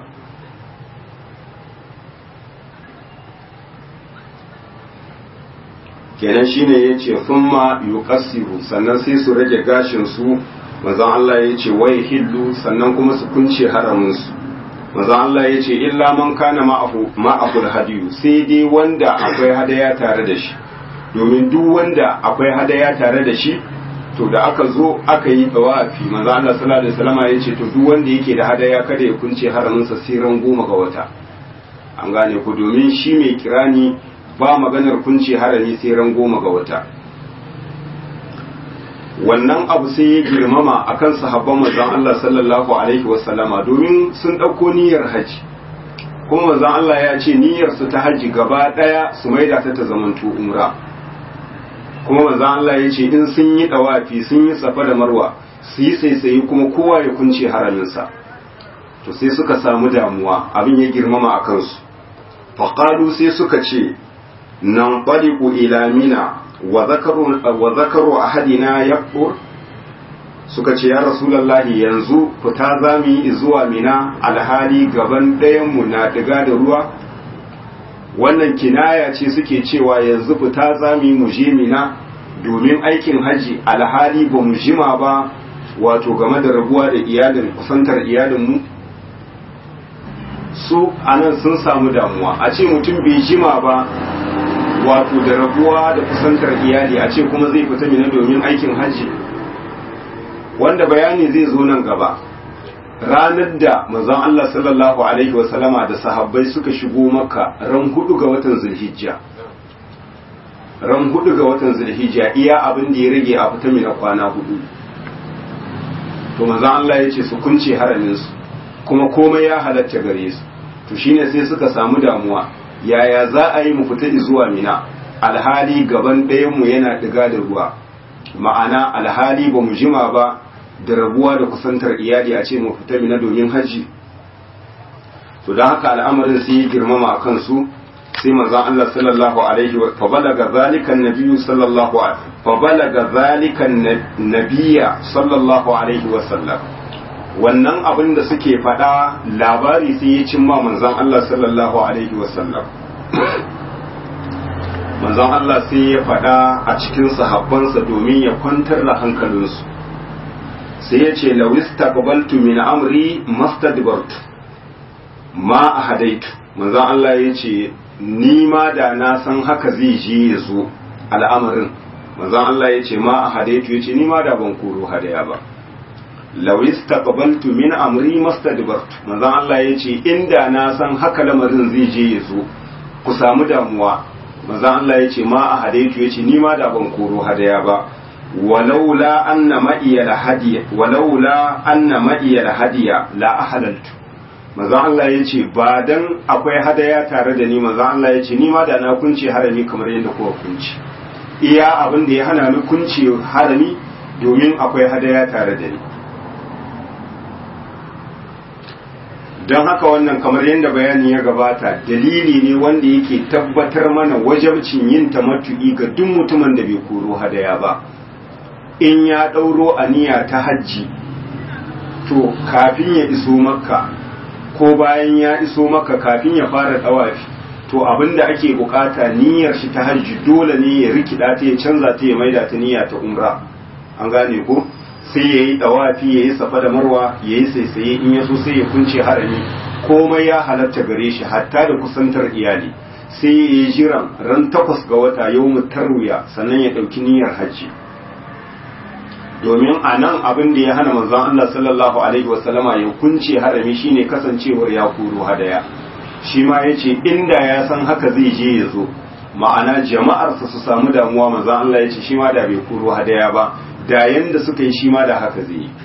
A: Kenan shine ya ce sun ma yuqassiru sannan sai su rage gashinsu, manzon Allah ya ce wai hillu sannan kuma su kunce haraminsu. Manzon Allah ya ce illa man kana ma'ahu hadiyu, sai dai wanda akwai hadaya tare da shi, domin duk wanda akwai hadaya tare da shi to da aka zo aka yi tawafi manzo Allah sallallahu alaihi wasallam ya ce to duk wanda yake da hadaya kada ya kunce haramin sa sai ran goma ga wata. An gane ku, domin shi mai kirani ba maganar kunce harami sai ran goma ga wata. Wannan abu sai ya girmama akan sahabban manzon Allah sallallahu alaihi wasallama domin sun dauko niyyar haji, kuma manzon Allah ya ce niyyar su ta haji gaba daya su maida ta ta zamanto umra. Kuma manzo Allah ya ce in sun yi dawafi sun yi safa da marwa su yi saisayi kuma kowa ya kunce haraminsa. To sai suka samu damuwa, abin ya girmama a kansu. Faqalu sai suka ce nan qaliqu ila mina wa zakaru wa zakaru ahadina yaqur, suka ce ya rasulullahi yanzu fita zami zuwa mina alhali gaban ɗayan mu na diga da ruwa. Wannan kinaya ce suke cewa yanzu fita zami mu je mina domin aikin haji alhali ba mu jima ba wato game da rabuwa da iyalin kusantar iyalinmu. Su anan sun samu damuwa, a ce mutum bai jima ba wato da rabuwa da kusantar iyali a ce kuma zai fita mina domin aikin haji, wanda bayani zai zo nan gaba. Ranar da manzon Allah sallallahu alaihi wasallama da sahabbai suka shigo Makka ran hudu ga watan Zulhijja, ran hudu ga watan Zulhijja iya abin da ya rage a fita mina kwana hudu. To manzon Allah ya ce su kunce haramin su kuma komai ya halatta gare su. To shine sai suka samu damuwa, yaya za a yi mu fita zuwa mina alhali gaban ɗayan mu yana diga da ruwa, ma'ana alhali ba mu jima ba da rabuwa da kusantar iyali a ce mu fita mina domin haji. To don haka al'amarin sai ya girmama a kansu, sai manzon Allah sallallahu alaihi wa fa balaga zalika annabiyyu sallallahu alaihi fa balaga zalika nabiyya sallallahu alaihi wa sallam. Wannan abin da suke faɗa labari sai ya cimma manzon Allah sallallahu alaihi wa sallam. Manzon Allah sai ya faɗa a cikin sahabbansa domin ya kwantar da hankalinsu. Sai ya ce lawista qabaltu min amri mastadbartu ma ahadaitu. Manzon Allah ya ce ni ma da na san haka zai je ya zo al'amarin. Manzon Allah ya ce ma ahadaitu, ya ce ni ma da ban koro hadaya ba. lawista qabaltu min amri mastadbartu. Manzon Allah ya ce inda na san haka lamarin zai je ya zo ku samu damuwa. Manzon Allah ya ce ma ahadaitu, ya ce ni ma da ban koro hadaya ba. walaula anna ma'iya hadiya walaula anna ma'iya hadiya la ahlaltu. manzo Allah yace ba dan akwai hadaya tare da ni, manzo Allah yace ni ma da na kunce harami kamar yadda kowa kunci. Iya abin da ya hana ni kunce harami domin akwai hadaya tare da ni. don haka wannan kamar yadda bayani ya gabata dalili ne wanda yake tabbatar mana wajabcin yin tamattu'i ga duk mutumin da bai koro hadaya ba. In ya ɗauro aniya ta hajji to kafin ya iso makka ko bayan ya iso makka kafin ya fara tawafi, to abinda ake bukata niyyar shi ta hajji dole ne ya rikida ta ya canza ta ya maida ta niyya ta umra. An gane ko? Sai ya yi tawafi ya yi safa da marwa ya yi saisaye, in ya so sai ya kunce harami, komai ya halatta gare shi hatta da kusantar iyali. Sai ya yi jiran ran takwas ga wata yawmut tarwiya sannan ya ɗauki niyyar hajji. Domin a nan abin da ya hana manzon Allah sallallahu alaihi wasallama ya kunce harami shine kasancewar ya koro hadaya. Shi ma ya ce inda ya san haka zai je ya zo, ma'ana jama'arsa su samu damuwa, manzon Allah ya ce shi ma da bai koro hadaya ba, da yanda suka yi shi ma da haka zai yi.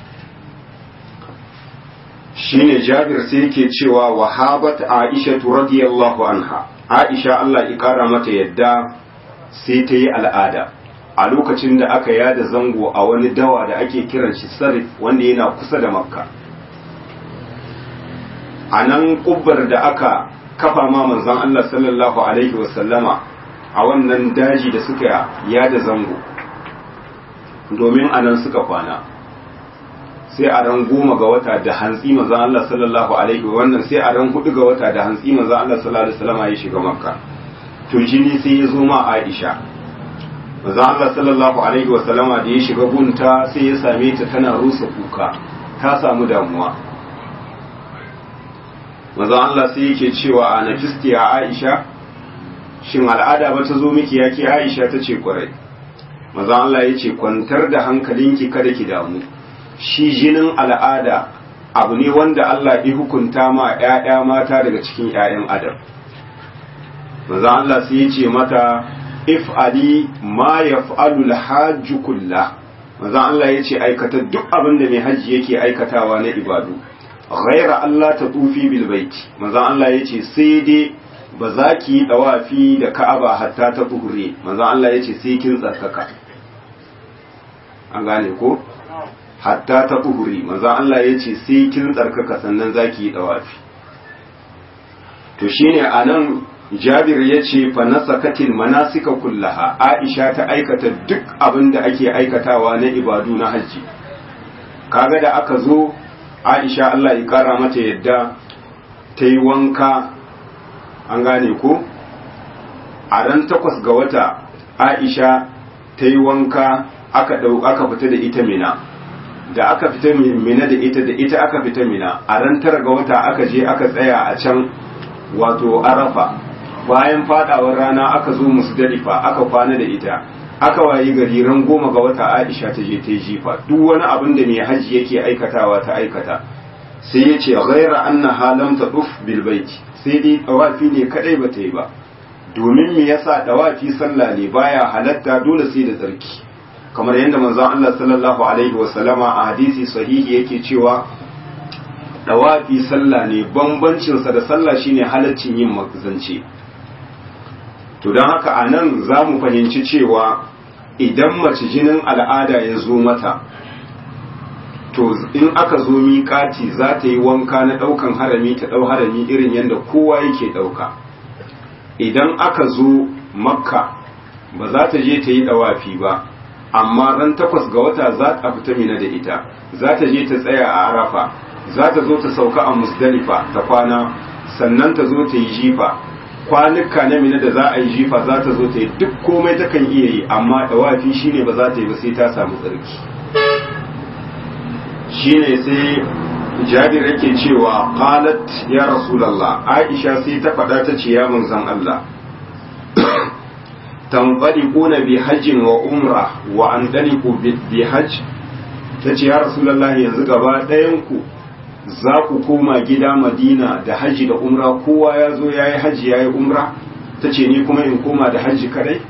A: Shine Jabir sai yake cewa wahabat Aisha radiyallahu anha, Aisha Allah ya kara mata yadda sai ta yi al'ada a lokacin da aka yada zango a wani dawa da ake kiran shi Sarif wanda yana kusa da Makka. A nan kubbar da aka kafa ma manzon Allah sallallahu alaihi wasallama a wannan daji da suka yada zango domin anan suka kwana sai a ran goma ga wata da hantsi manzon Allah sallallahu alaihi wannan sai a ran hudu ga wata da hantsi manzon Allah sallallahu alaihi wasallama ya shiga makka to jini sai ya zo ma Aisha manzon Allah sallallahu alaihi wasallama da ya shiga gunta sai ya same ta tana rusa kuka ta samu damuwa manzon Allah sai yake cewa a nafisti a Aisha shin al'ada ba ta zo miki yake Aisha ta ce kwarai manzon Allah ya ce kwantar da hankalinki kada ki damu shi jinin al'ada abu ne wanda Allah ya hukunta ma ƴaƴa mata daga cikin ƴaƴan adam manzon Allah sai ya ce mata if'ali ma yaf'alu al-hajj kullah manzon Allah ya ce aikata duk abin da mai haji yake aikatawa na ibadu ghaira Allah ta tufi bil baiti manzon Allah ya ce sai dai ba za ki yi dawafi da Ka'aba hatta ta tuhure manzon Allah ya ce sai kin tsarkaka an gane ko hatta ta tuhure manzon Allah ya ce sai kin tsarkaka sannan za ki yi dawafi to shine anan Jabir ya ce fa nasakatil manasika kullaha Aisha ta aikata duk abin da ake aikatawa na ibadu na haji kaga da aka zo Aisha Allah ya kara mata yadda ta yi wanka an gane ko a ran takwas ga wata Aisha ta yi wanka aka dau aka fita da ita Mina da aka fita Mina da ita da ita aka fita Mina a ran tara ga wata aka je aka tsaya a can wato Arafa bayan fadawar rana aka zo Musdalifa aka kwana da ita aka wayi gari ran goma ga wata Aisha ta je ta jifa duk wani abin da mai haji yake aikatawa ta aikata sai ya ce ghaira annaha lam taduf bil baiti sai dai tawafi ne kadai ba ta yi ba domin me yasa tawafi sallah ne baya halatta dole sai da tsarki kamar yadda manzon Allah sallallahu alaihi wasallama a hadisi sahihi yake cewa tawafi sallah ne bambancin sa da sallah shine halaccin yin mazance to don haka a nan za mu fahimci cewa idan mace jinin al'ada ya zo mata to in aka zo miƙati za ta yi wanka na ɗaukan harami ta ɗau harami irin yadda kowa yake ɗauka idan aka zo makka ba za ta je ta yi ɗawafi ba amma ran takwas ga wata za ta fita mina da ita za ta je ta tsaya a arafa za ta zo ta sauka a musdalifa ta kwana sannan ta zo ta yi jifa kwanuka na mina da za a yi jifa za ta zo ta yi duk komai ta kan iya yi amma dawafi shine ba za ta yi ba sai ta samu tsarki shine sai jabir yake cewa qalat ya rasulullah aisha sai ta faɗa ta ce ya manzon Allah tanfadiquna bi hajjin wa umra wa andaliqu bi hajj tace ya rasulullah yanzu gaba ɗayan ku za ku koma gida madina da haji da umra kowa ya zo ya yi haji ya yi umra ta ce ni kuma in koma da haji kadai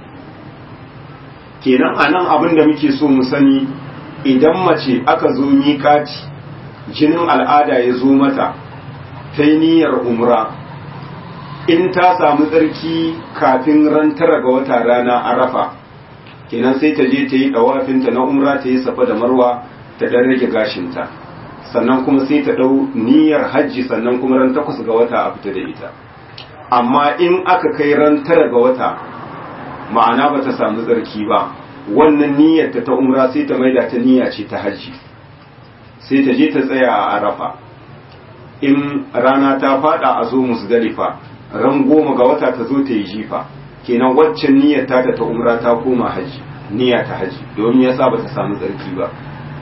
A: kenan a nan abin da muke so mu sani idan mace aka zo miƙati jinin al'ada ya zo mata ta yi niyyar umra in ta samu tsarki kafin ran tara ga wata rana arafa kenan sai ta je ta yi ɗawafinta na umra ta yi safa da marwa ta ɗan rage gashinta sannan kuma sai ta ɗau niyyar hajji sannan kuma ran takwas ga wata a fita da ita amma in aka kai ran tara ga wata ma'ana ba ta samu tsarki ba wannan niyyar ta ta umra sai ta maida ta niyya ce ta hajji sai ta je ta tsaya a arafa in rana ta fada a zo musdalifa ran goma ga wata ta zo ta yi jifa kenan waccan niyyar ta ta umra ta koma hajji niyya ta hajji domin yasa ba ta samu tsarki ba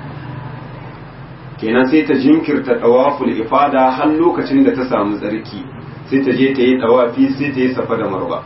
A: kenan sai ta jinkirta tawaful ifada har lokacin da ta samu tsarki sai ta je ta yi tawafi sai ta yi safa da marwa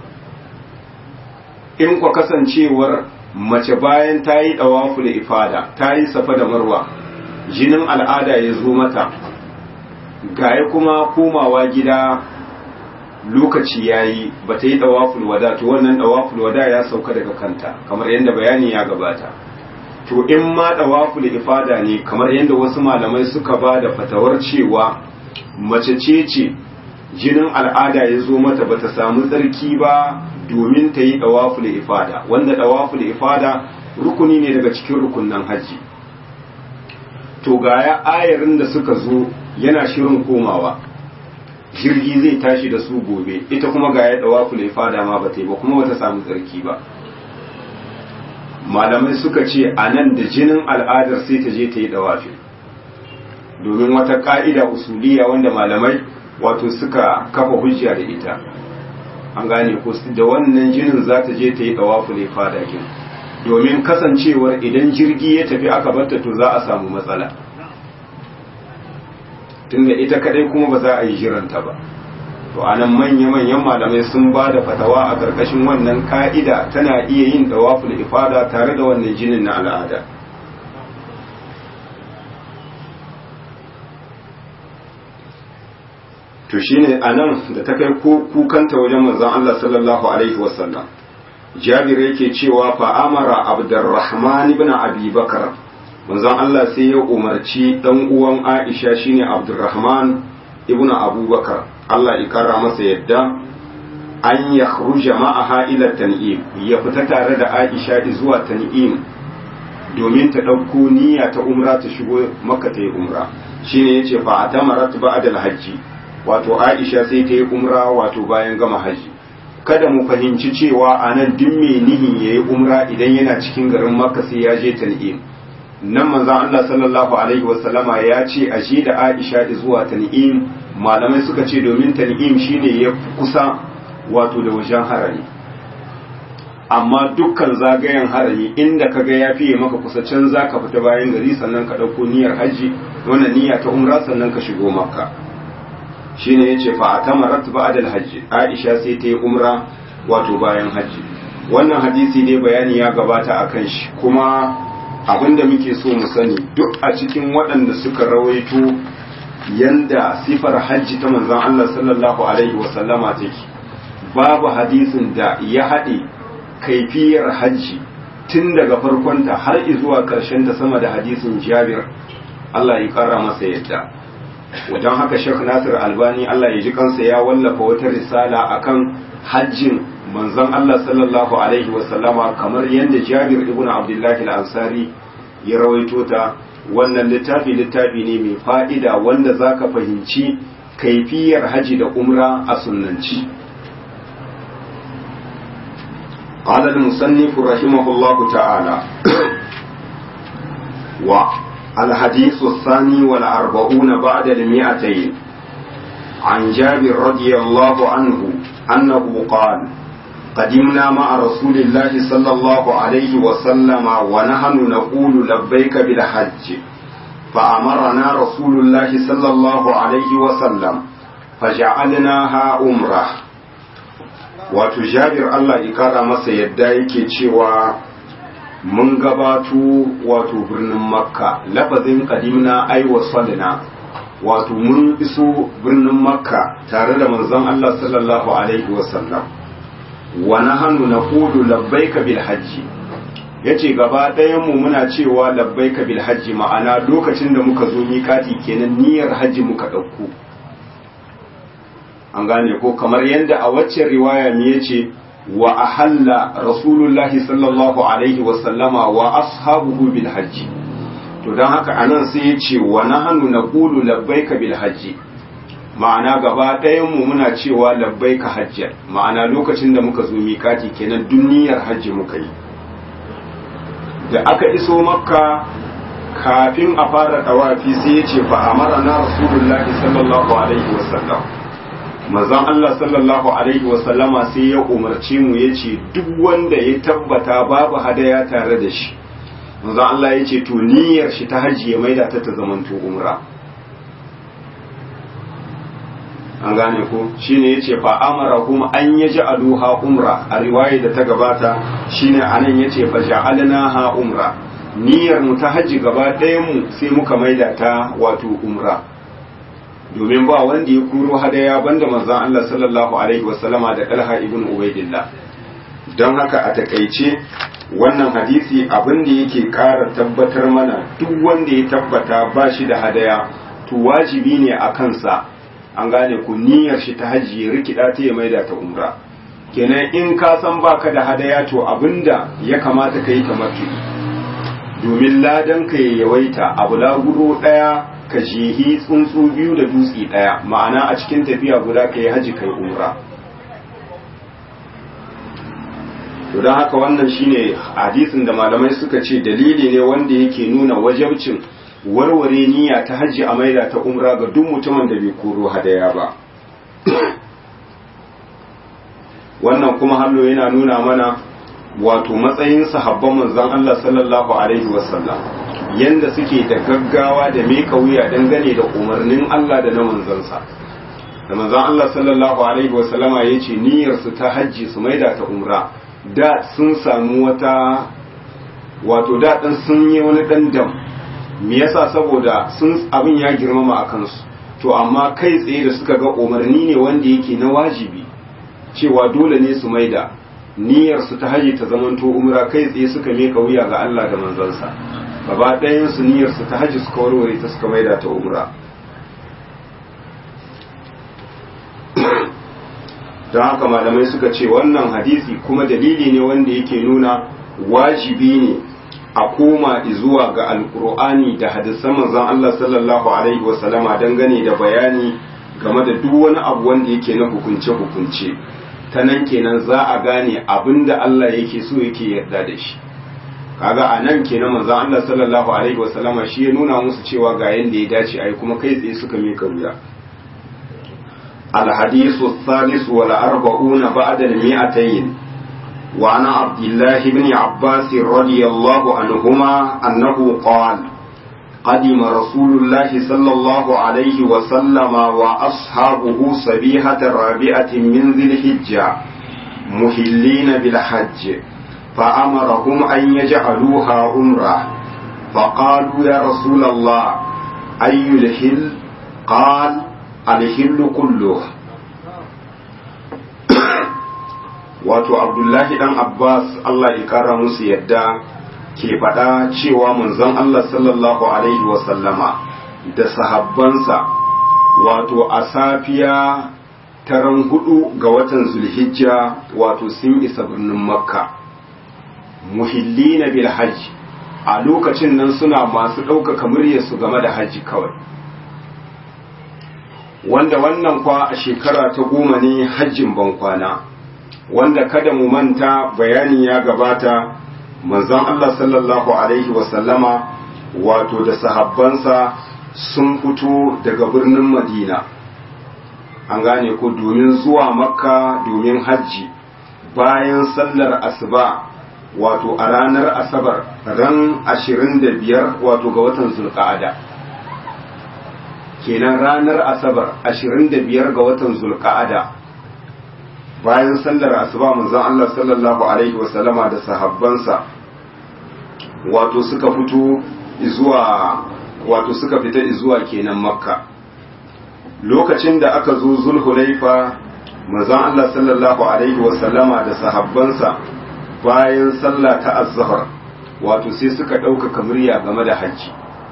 A: in kwa kasancewar mace bayan ta yi tawaful ifada ta yi safa da marwa jinin al'ada ya zo mata gaya kuma komawa gida lokaci yayi ba ta yi tawaful wada to wannan tawaful wada ya sauka daga kanta kamar yadda bayani ya gabata to in ma tawaful ifada ne kamar yadda wasu malamai suka ba da fatawar cewa mace ce ce jinin al'ada ya zo mata bata samu tsarki ba domin ta yi tawaful ifada wanda tawaful ifada rukuni ne daga cikin rukunnan hajji to ga ya ayarin da suka zo yana shirin komawa jirgi zai tashi da su gobe, ita kuma ga ya dawafu ifada ma ba ta yi ba kuma bata samu tsarki ba. Malamai suka ce a nan da jinin al'adar sai ta je ta yi dawafi, domin wata ka'ida usuliya wanda malamai wato suka kafa hujja da ita, an gane ko da wannan jinin za ta je ta yi dawafu ifada kin, domin kasancewar idan jirgi ya tafi aka barta to za a samu matsala, tunda ita kadai kuma ba za a yi jiranta ba. To anan manya-manyan malamai sun ba da fatawa a ƙarƙashin wannan ka'ida tana iya yin dawaful ifada tare da wannan jinin na al'ada. To shine anan da ta kai kukanta wajen manzon Allah sallallahu alaihi wasallam, Jabir yake cewa fa amara Abdurrahman ibn Abi Bakar, manzon Allah sai ya umarci dan uwan Aisha shine Abdurrahman ibn Abubakar, Allah ya kara masa yadda, an ya khruja ma'aha ila tan'im, ya fita tare da Aisha zuwa tan'im domin ta ɗauko niyya ta umra ta shigo Makka ta yi umra. Shine yace fa atamarat ba'da al-hajji, wato Aisha sai ta yi umra wato bayan gama haji. Kada mu fahimci cewa anan duk mai nihin yayi umra idan yana cikin garin Makka sai ya je tan'im. Nan manzon Allah sallallahu alaihi wasallama ya ce a shi da Aisha zuwa tan'im, malamai suka ce domin tan'im shine ya kusa wato da wajen harami, amma dukkan zagayen harami inda kaga ya fiye maka kusa can zaka fita bayan gari sannan ka dauko niyyar haji, wannan niyya ta umra sannan ka shigo Makka. Shine yace fa atamarat ba'da al-hajj, Aisha sai ta yi umra wato bayan haji. Wannan hadisi dai bayani ya gabata akan shi, kuma abinda muke so mu sani duk a cikin waɗanda suka rawaito yanda sifar hajji ta manzon Allah sallallahu alaihi wasallama take, babu hadisin da ya haɗe kaifiyar hajji tun daga farkonta har zuwa ƙarshen ta sama da hadisin Jabir, Allah ya ƙara masa yadda. Wajen haka Sheikh Nasir Albani Allah ya ji kansa ya wallafa wata risala akan hajjin manzon Allah sallallahu alaihi wasallama kamar yadda Jabir ibn Abdullah al-Ansari ya rawaito ta. Wannan littafi littafi ne mai fa'ida wanda zaka fahimci kaifiyar haji da umra a sunnanci. قال المصنف رحمه الله تعالى والحديث الثاني والأربعون بعد المئتين عن جابر رضي الله عنه أنه قال قدمنا مع رسول الله صلى الله عليه وسلم ونحن نقول لبيك بالحج فأمرنا رسول الله صلى الله عليه وسلم فجعلناها عمرة. wato Jabir Allah ya kara masa yadda yake cewa mun gabato wato birnin Makka, lafazin qadimna ay wasalna, wato mun iso birnin Makka tare da manzon Allah sallallahu alaihi wasallam. wa nahnu naqulu labbaika bil hajji, yace gaba ɗayan mu muna cewa labbaika bil hajji, ma'ana lokacin da muka zo miƙati kenan niyyar hajji muka ɗauko, an gane ko, kamar yadda a waccan riwaya ne yace wa ahalla rasulullahi sallallahu alaihi wa sallama wa ashabuhu bil hajji. To dan haka anan sai yace wa nahnu naqulu labbaika bil hajji, ma'ana gaba ɗayan mu muna cewa labbaika hajjan, ma'ana lokacin da muka zo miƙati kenan duniyar hajji muka yi. Da aka iso Makka kafin a fara tawafi sai yace fa amarna rasulullahi sallallahu alaihi wa sallam, manzon Allah sallallahu alaihi wa sallama sai ya umarce mu yace duk wanda ya tabbata babu hadaya tare da shi, manzon Allah yace to niyyar shi ta hajji ya maida ta ta zamanto umra. An gane ko, shine yace fa amarahum an yaj'aluha umra, a riwaya da ta gabata shine anan yace fa ja'alnaha umra, niyyar mu ta hajji gaba ɗayan mu sai muka maida ta wato umra, domin ba wanda ya kuro hadaya banda manzon Allah sallallahu alaihi wasallama da Talha ibn Ubaidillah. Don haka a takaice wannan hadisi abin da yake ƙara tabbatar mana duk wanda ya tabbata ba shi da hadaya to wajibi ne a kansa, an gane ku, niyyar shi ta hajji ya rikida ta ya maida ta umra. Kenan in ka san baka da hadaya to abinda ya kamata ka yi tamattu, domin ladan ka ya yawaita, abu laguro daya ka jehi tsuntsu biyu da dutse ɗaya, ma'ana a cikin tafiya guda ka yi haji kai umra. to don haka wannan shine hadisin da malamai suka ce dalili ne wanda yake nuna wajabcin warware niyya ta haji a maida ta umra ga duk mutumin da bai koro hadaya ba. wannan kuma hallo yana nuna mana wato matsayin sahabban manzon Allah sallallahu alaihi wasallam yanda suke da gaggawa da meka wuya dangane da umarnin Allah da na manzansa. da manzon Allah sallallahu alaihi wasallama yace niyyar su ta haji su maida ta umra, da sun samu wata wato da dan sun yi wani dan dam, me yasa saboda sun abin ya girmama a kansu, to amma kai tsaye da suka ga umarni ne wanda yake na wajibi cewa dole ne su maida niyyar su ta haji ta zamanto umra, kai tsaye suka meka wuya ga Allah da manzansa, gaba ɗayan su niyyar su ta haji suka warware ta suka maida ta umra. don haka malamai suka ce wannan hadisi kuma dalili ne wanda yake nuna wajibi ne a koma zuwa ga alkur'ani da hadisan manzon Allah sallallahu alaihi wasallama dangane da bayani game da duk wani abu wanda yake na hukunce hukunce, ta nan kenan za a gane abinda Allah yake so yake yarda da shi. kaga a nan kenan manzon Allah sallallahu alaihi wasallama shi ya nuna musu cewa ga yanda ya dace ai kuma kai tsaye suka mika wuya. الحديث الثالث والأربعون بعد المئتين وعن عبد الله بن عباس رضي الله عنهما أنه قال قدم رسول الله صلى الله عليه وسلم وأصحابه صبيحة رابعة من ذي الحجة مهلين بالحج فأمرهم أن يجعلوها عمرة فقالوا يا رسول الله أي الحل؟ قال alhillu kullu. wato Abdullahi dan Abbas Allah ya kara musu yadda ke faɗa cewa manzon Allah sallallahu alaihi wasallama da sahabbansa wato a safiya taran hudu ga watan Zulhijja wato sun isa birnin Makka muhillina bil hajj, a lokacin nan suna masu ɗaukaka muryarsu game da haji kawai, wanda wannan kwa a shekara ta goma ne hajjin bankwana, wanda kada mu manta bayani ya gabata manzon Allah sallallahu alaihi wasallama wato da sahabbansa sun fito daga birnin Madina, an gane ko domin zuwa Makka domin hajji bayan sallar asuba wato a ranar Asabar ran ashirin da biyar wato ga watan Zulqa'ada. kenan ranar asabar ashirin da biyar ga watan zulqa'ada bayan sallar asuba manzon Allah sallallahu alaihi wasallama da sahabbansa wato suka fito zuwa wato suka fita zuwa kenan Makka. lokacin da aka zo Zulhulaifa manzon Allah sallallahu alaihi wasallama da sahabbansa bayan sallah ta azhar wato sai suka ɗaukaka murya game da hajji,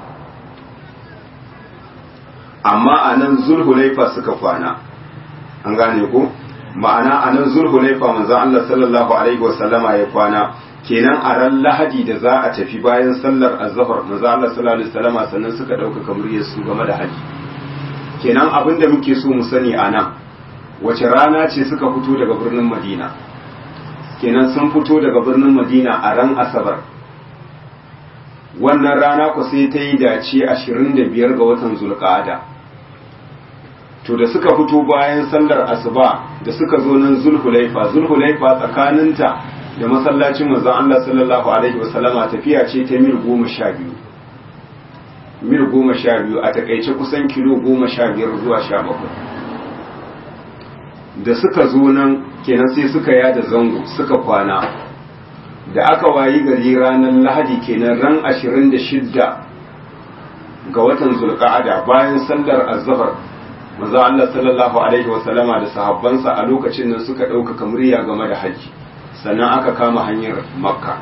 A: amma a nan Zulhulaifa suka kwana, an gane ko ma'ana a nan Zulhulaifa manzon Allah sallallahu alaihi wasallama ya kwana, kenan a ran Lahadi da za a tafi bayan sallar azhar manzon Allah sallallahu alaihi wasallama sannan suka ɗaukaka muryar su game da haji. kenan abin da muke so mu sani a nan wace rana ce suka fito daga birnin Madina, kenan sun fito daga birnin Madina a ran Asabar, wannan rana ku sai ta yi dace ashirin da biyar ga watan Zulqa'ada. to da suka fito bayan sallar asuba da suka zo nan Zulhulaifa, Zulhulaifa tsakaninta da masallacin manzon Allah sallallahu alaihi wasallama tafiya ce ta mil goma sha biyu mil goma sha biyu a takaice kusan kilo goma sha biyar zuwa sha bakwai. da suka zo nan kenan sai suka yada zango suka kwana, da aka wayi gari ranar Lahadi kenan ran ashirin da shidda ga watan Zulqa'ada bayan sallar azhar manzo Allah sallallahu alaihi wasallama da sahabbansa a lokacin nan suka ɗaukaka murya game da haji, sannan aka kama hanyar Makka.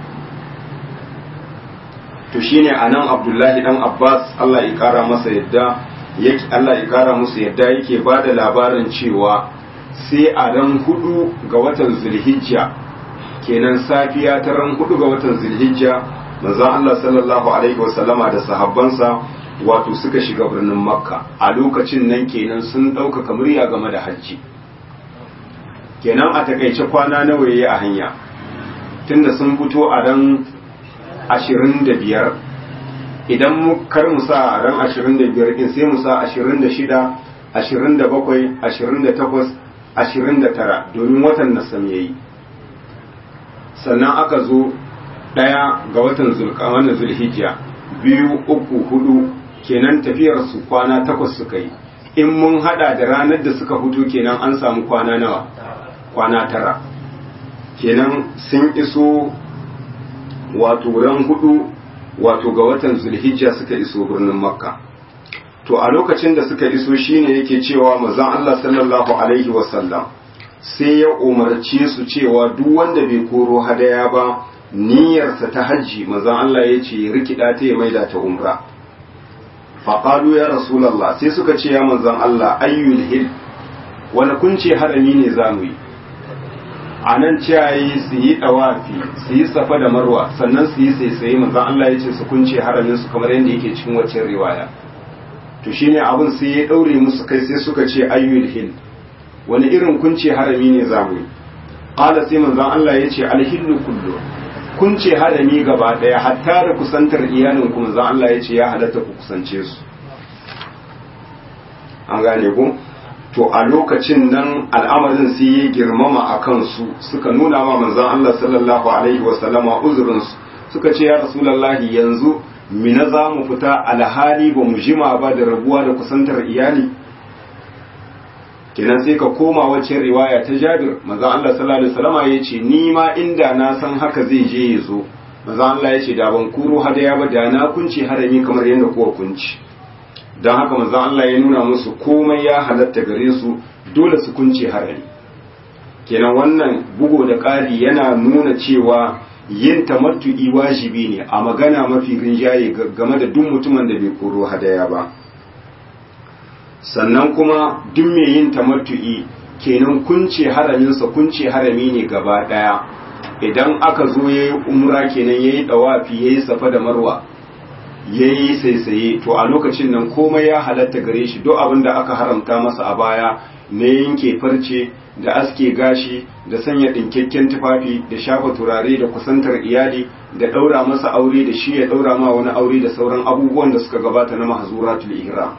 A: to shine anan Abdullahi dan Abbas Allah ya kara masa yadda yake Allah ya kara musu yadda yake bada labarin cewa sai a ran hudu ga watan Zulhijja, kenan safiya ta ran hudu ga watan Zulhijja manzo Allah sallallahu alaihi wasallama da sahabbansa wato suka shiga birnin makka a lokacin nan kenan sun ɗaukaka murya game da hajji. Kenan a takaice kwana nawa yayi a hanya tunda sun fito a ran ashirin da biyar, idan mu kar mu sa ran ashirin da biyar din sai mu sa ashirin da shida, ashirin da bakwai, ashirin da takwas, ashirin da tara domin watan nasam yayi. Sannan aka zo ɗaya ga watan zulqa'ada zulhijja, biyu uku hudu kenan tafiyar su kwana takwas suka yi. In mun hada da ranar da suka fito kenan an samu kwana nawa? Kwana tara. Kenan sun iso wato ran hudu wato ga watan zulhijja suka iso birnin makka. To a lokacin da suka iso shine yake cewa manzon Allah sallallahu alaihi wasallam sai ya umarce su cewa duk wanda bai koro hadaya ba niyyarsa ta hajji manzon Allah ya ce rikida ta ya maida ta umra. Faqalu ya rasulullah sai suka ce ya manzon Allah ayyul hil wani kunce harami ne zamu yi. A nan ciyayi su yi ɗawafi su yi safa da marwa sannan su yi saisaye manzan Allah ya ce su kunce haramin su kamar yadda yake cikin waccan riwaya. To shine abin sai ya ɗaure musu kai sai suka ce ayyul hil wani irin kunce harami ne zamu yi. Qala sai manzan Allah ya ce alhillu kullu kunce harami gaba daya hatta da kusantar iyalin ku manzan Allah ya ce ya halatta ku kusance su. An gane ku? To a lokacin nan al'amarin sai ya girmama a kansu suka nuna ma manzon Allah sallallahu alaihi wasallama uzurinsu suka ce ya rasulullahi yanzu mina za mu fita alhali ba mu jima ba da rabuwa da kusantar iyali. Kenan sai ka koma wacce riwaya ta Jabir manzon Allah sallallahu alaihi wasallama ya ce ni ma inda na san haka zai je ya zo manzon Allah ya ce da ban kuro hadaya ba da na kunci harami kamar yadda kowa kunci. Don haka manzon Allah ya nuna musu komai ya halatta gare su dole su kunce harami. Kenan wannan bugo da ƙari yana nuna cewa yin tamattu'i wajibi ne a magana mafi rinjaye game da duk mutumin da bai koro hadaya ba. Sannan kuma duk mai yin tamattu'i kenan kunce haraminsa kunce harami ne gaba ɗaya. Idan aka zo yayi umra kenan yayi dawafi yayi safa da marwa ya yi saisaye to a lokacin nan komai ya halatta gare shi duk abin da aka haramta masa a baya na yanke farce da aske gashi da sanya ɗinkakken tufafi da shafa turare da kusantar iyali da ɗaura masa aure da shi ya ɗaura ma wani aure da sauran abubuwan da suka gabata na mahzuratul ihram.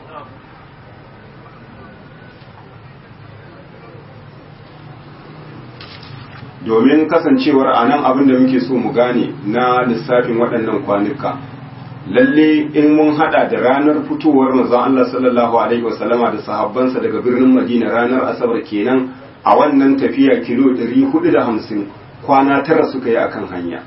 A: Domin kasancewar a nan abin da muke so mu gane na lissafin waɗannan kwanuka lalle in mun hada da ranar fitowar manzon Allah sallallahu alaihi wasallama da sahabbansa daga birnin Madina ranar Asabar kenan a wannan tafiya kilo ɗari hudu da hamsin kwana tara suka yi akan hanya.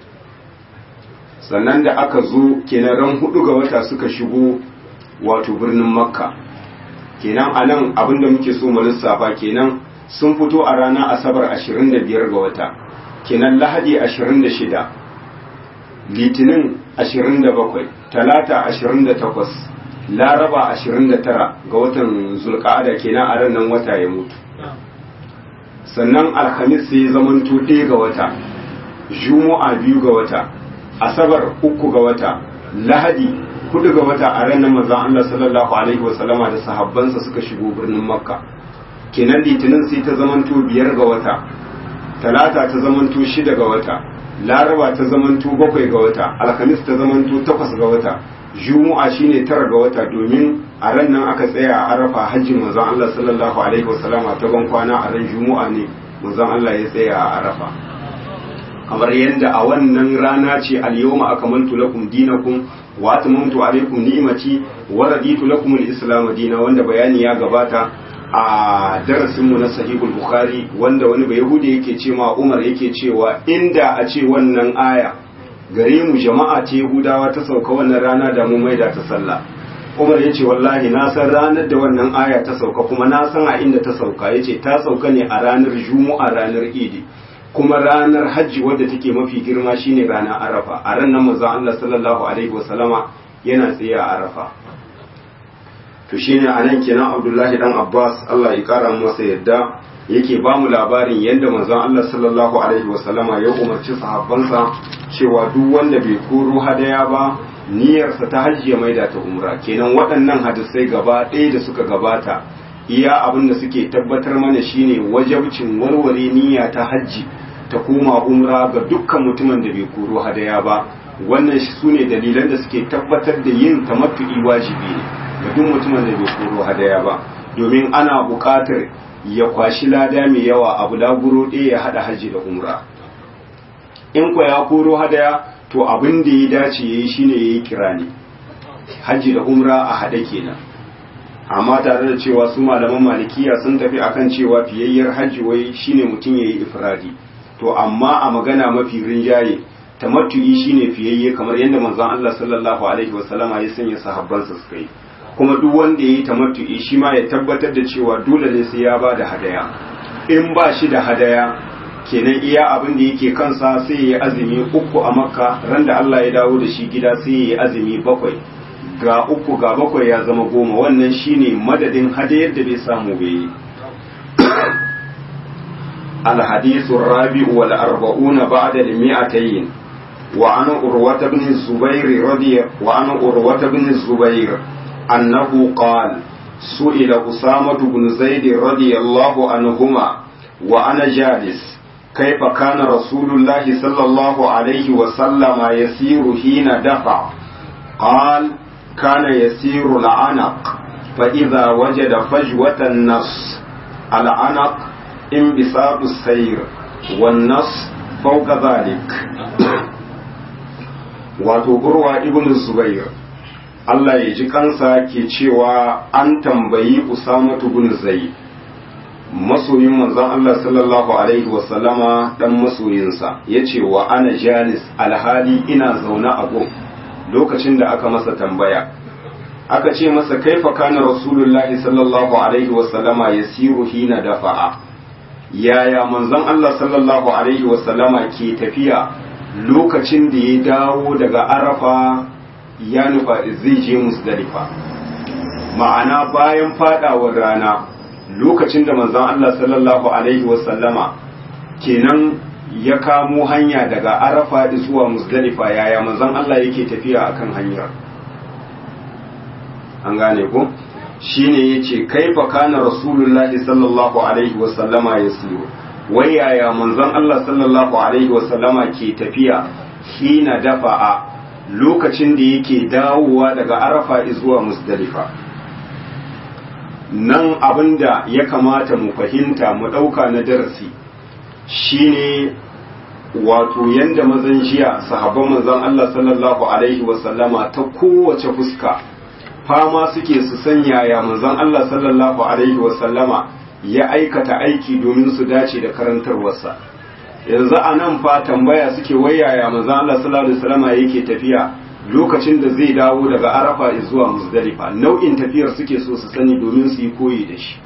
A: Sannan da aka zo kenan ran hudu ga wata suka shigo wato birnin Makka. Kenan a nan abinda muke so mu lissafa kenan sun fito a ranar Asabar ashirin da biyar ga wata, kenan Lahadi ashirin da shida, Litinin ashirin da bakwai, Talata ashirin da takwas, Laraba ashirin da tara ga watan Zulqa'ada kenan a ran nan wata ya mutu. Sannan Alhamis sai zamanto ɗaya ga wata, Juma'a biyu ga wata, Asabar uku ga wata, Lahadi hudu ga wata a ran nan manzon Allah sallallahu alaihi wasallama da sahabbansa suka shigo birnin Makka. Kenan Litinin sai ta zamanto biyar ga wata, Talata ta zamanto shida ga wata, Laraba ta zamanto bakwai ga wata, Alhamis ta zamanto takwas ga wata, Juma'a shine tara ga wata domin a ran nan aka tsaya a Arafa hajjin manzon Allah sallallahu alaihi wasallama ta ban kwana a ran Juma'a ne manzon Allah ya tsaya a Arafa. Kamar yadda a wannan rana ce al-yawma akmaltu lakum dinakum wa atmamtu alaykum ni'mati wa raditu lakum al-islam dinan, wanda bayani ya gabata a darasinmu na sahihul bukhari, wanda wani bai yahudi yake cewa Umar yake cewa inda a ce wannan aya gare mu jama'a ce Yahudawa ta sauka wannan rana da mu maida ta sallah. Umar yace wallahi na san ranar da wannan aya ta sauka kuma na san a inda ta sauka, yace ta sauka ne a ranar Juma'a, ranar Idi, kuma ranar hajji wadda take mafi girma shine ranar Arafa. A ran nan manzon Allah sallallahu alaihi wasallama yana tsaye a Arafa. To shine anan kenan Abdullahi dan Abbas Allah ya kara masa yadda yake ba mu labarin yadda manzon Allah sallallahu alaihi wasallama ya umarci sahabbansa cewa duk wanda bai koro hadaya ba niyyarsa ta hajji ya maida ta umra. Kenan waɗannan hadisai gaba ɗaya da suka gabata iya abin da suke tabbatar mana shine wajabcin warware niyya ta hajji ta koma umra ga dukkan mutumin da bai koro hadaya ba. Wannan su ne dalilan da suke tabbatar da yin tamattu'i wajibi ne ga duk mutumin da bai koro hadaya ba, domin ana buƙatar ya kwashi lada mai yawa a bulaguro ɗaya ya haɗa hajji da umra. In kwa ya koro hadaya to abin da ya dace ya yi shine ya yi kirani hajji da umra a haɗe kenan. Amma tare da cewa su malaman malikiya sun tafi akan cewa fiyayyar hajji wai shine mutum ya yi ifradi, to amma a magana mafi rinjaye tamattu'i shine fiyayye, kamar yadda manzon Allah sallallahu alaihi wasallama ya sanya sahabbansa suka yi. Kuma duk wanda ya yi tamattu'i shi ma ya tabbatar da cewa dole ne sai ya ba da hadaya. In ba shi da hadaya kenan iya abin da yake kansa sai ya yi azumi uku a Makka, ran da Allah ya dawo da shi gida sai ya yi azumi bakwai, ga uku ga bakwai ya zama goma. Wannan shine madadin hadayar da bai samu bai yi. الحديث الرابع والأربعون بعد المئتين وعن أروة بن الزبير رضي وعن أروة بن الزبير أنه قال سئل أسامة بن زيد رضي الله عنهما وأنا جالس كيف كان رسول الله صلى الله عليه وسلم يسير حين دفع؟ قال كان يسير العنق فإذا وجد فجوة النص. العنق انبساط السير والنص فوق ذلك. wato urwa ibn zubair Allah ya ji kansa ke cewa an tambayi usama ibn zaid masoyin manzon Allah sallallahu alaihi wasallama dan masoyinsa yace wa ana jalis alhali ina zaune a gun lokacin da aka masa tambaya aka ce masa kaifa kana rasulullahi sallallahu alaihi wasallama yasiru hina dafa'a, yaya manzon Allah sallallahu alaihi wasallama ke tafiya lokacin da ya dawo daga arafa ya nufa zai je musdalifa. Ma'ana bayan fadawar rana lokacin da manzon Allah sallallahu alaihi wasallama kenan ya kamo hanya daga arafa zuwa musdalifa, yaya manzon Allah yake tafiya akan hanyar. An gane ku shine yace kaifa kana rasulullahi sallallahu alaihi wasallama yasiru, wai yaya manzon Allah sallallahu alaihi wasallama ke tafiya hina dafa'a lokacin da yake dawowa daga arafa zuwa musdalifa. Nan abinda ya kamata mu fahimta mu ɗauka na darasi shine wato yanda mazan jiya sahabban manzon Allah sallallahu alaihi wasallama ta kowace fuska fama suke su sanya ya manzon Allah sallallahu alaihi wasallama ya aikata aiki domin su dace da karantarwarsa. Yanzu a nan fa tambaya suke wayaya manzon Allah sallallahu alaihi wasallama yake tafiya lokacin da zai dawo daga arafa zuwa muzdalifa, nau'in tafiyar suke so su sani domin su yi koyi da shi.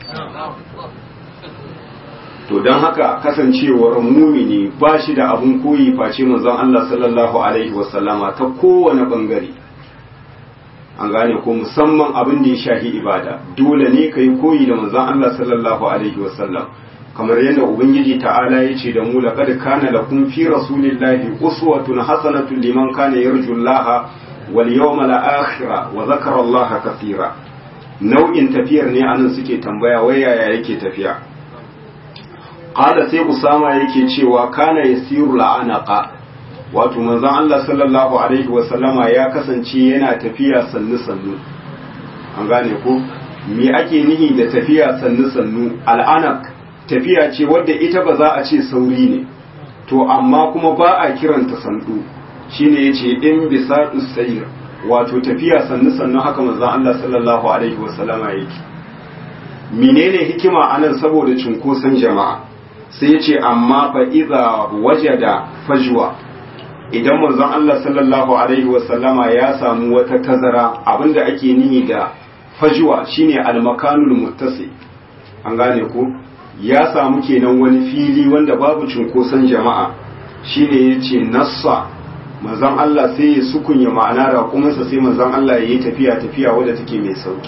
A: To don haka kasancewar mumini ba shi da abun koyi face manzon Allah sallallahu alaihi wasallama ta kowane bangare. An gane ko musamman abin da ya shafi ibada dole ne ka yi koyi da manzon Allah sallallahu alaihi wasallam, kamar yadda ubangiji ta'ala ya ce da mu laqad kana lakum fi rasulillahi uswatun hasanatun liman kana yarju Allah wal yawmal akhir wa zakara Allah kathira. Nau'in tafiyar ne anan suke tambaya wai yaya yake tafiya. Qala sai Usama yake cewa kana yasiru la'anaqa, wato manzon Allah sallallahu alaihi wasallama ya kasance yana tafiya sannu sannu. An gane ko me ake nihi da tafiya sannu sannu? Al'anak tafiya ce wadda ita ba za a ce sauri ne, to amma kuma ba a kiranta sandu, shine yace in bisadu sayr, wato tafiya sannu sannu haka manzon Allah sallallahu alaihi wasallama yake. Menene hikima anan? Saboda cunkoson jama'a. Sai yace amma fa idza wajada fajwa, idan manzon Allah sallallahu alaihi wasallama ya samu wata tazara, abinda ake nihi da fajwa shine al-makanul muttasi. An gane ko ya samu kenan wani fili wanda babu cunkoson jama'a, shine yace nassa manzon Allah sai ya sukunya ma'ana raƙuminsa, sai manzon Allah ya yi tafiya tafiya wadda take mai sauki.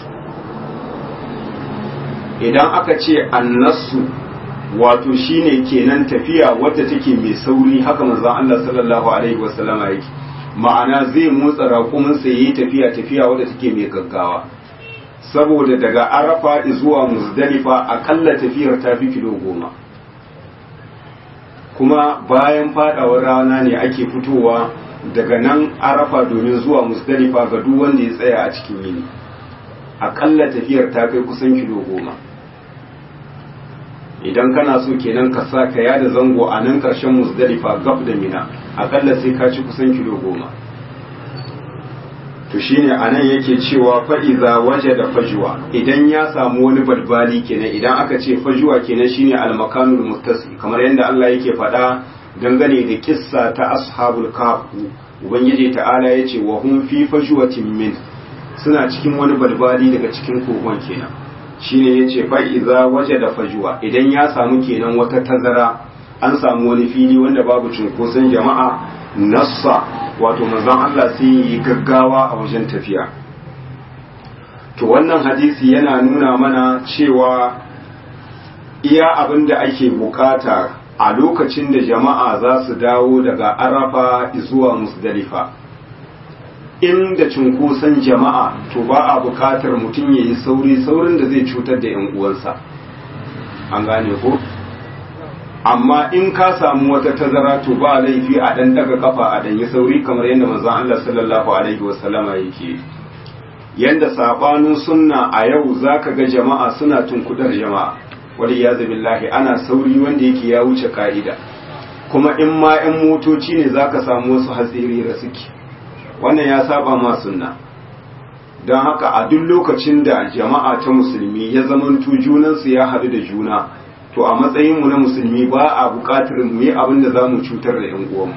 A: Idan aka ce annasu wato shine kenan tafiya wadda take mai sauri, haka manzon Allah sallallahu alaihi wasallama yake. ma'ana zai motsa raƙuminsa ya yi tafiya tafiya wadda take mai gaggawa saboda daga arafa zuwa muzdalifa akalla tafiyar ta fi kilo goma kuma bayan fadawar rana ne ake fitowa daga nan arafa domin zuwa muzdalifa ga duk wanda ya tsaya a cikin yini akalla tafiyar ta kai kusan kilo goma idan kana so kenan ka sa ka yada zango a nan karshen muzdalifa gab da mina akalla sai ka ci kusan kilo goma to shine anan yake cewa fa iza wajada fajwa idan ya samu wani balbali kenan idan aka ce fajwa kenan shine al-makanul muttasi kamar yadda Allah yake faɗa dangane da kissa ta ashabul kahf ubangiji ta'ala yace wa hum fi fajwatin min suna cikin wani balbali daga cikin kogon kenan shine yace fa iza wajada fajwa idan ya samu kenan wata tazara an samu wani fili wanda babu cunkoson jama'a nassa wato manzon Allah sai yi gaggawa a wajen tafiya to wannan hadisi yana nuna mana cewa iya abin da ake bukata a lokacin da jama'a za su dawo daga arafa zuwa musdalifa inda cunkoson jama'a to ba a bukatar mutum ya yi sauri saurin da zai cutar da 'yan uwansa an gane ko amma in ka samu wata tazara to ba laifi a dan daga kafa a dan yi sauri kamar yadda manzon Allah sallallahu alaihi wasallama yake yanda sabanin sunna a yau zaka ga jama'a suna tunkudar jama'a wali yazu billahi ana sauri wanda yake ya wuce ka'ida kuma in ma 'yan motoci ne zaka samu wasu hatsiri da suke wannan ya saba ma sunna don haka a duk lokacin da jama'a ta musulmi ya zamanto junansu ya haɗu da juna to a matsayinmu na musulmi ba a buƙatar mu yi abin da za mu cutar da 'yan uwanmu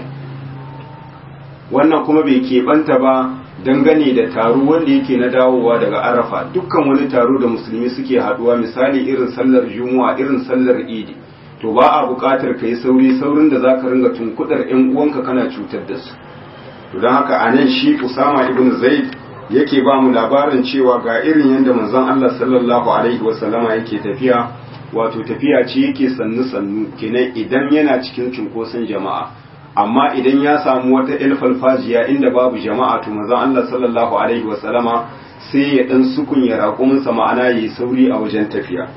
A: wannan kuma bai keɓanta ba dangane da taro wanda yake na dawowa daga arafa dukkan wani taro da musulmi suke haɗuwa misali irin sallar juma'a irin sallar idi to ba a buƙatar ka yi sauri saurin da za ka ringa tunkudar 'yan uwanka kana cutar da su to don haka a nan shi usama ibn zaid yake ba mu labarin cewa ga irin yadda manzon allah sallallahu alaihi wasallama yake tafiya wato tafiya ce yake sannu-sannu kenan idan yana cikin cunkoson jama'a amma idan ya samu wata ilfalfajiya inda babu jama'a to manzon Allah sallallahu alaihi wasallama sai ya dan sukun ya raƙuminsa ma'ana yayi sauri a wajen tafiya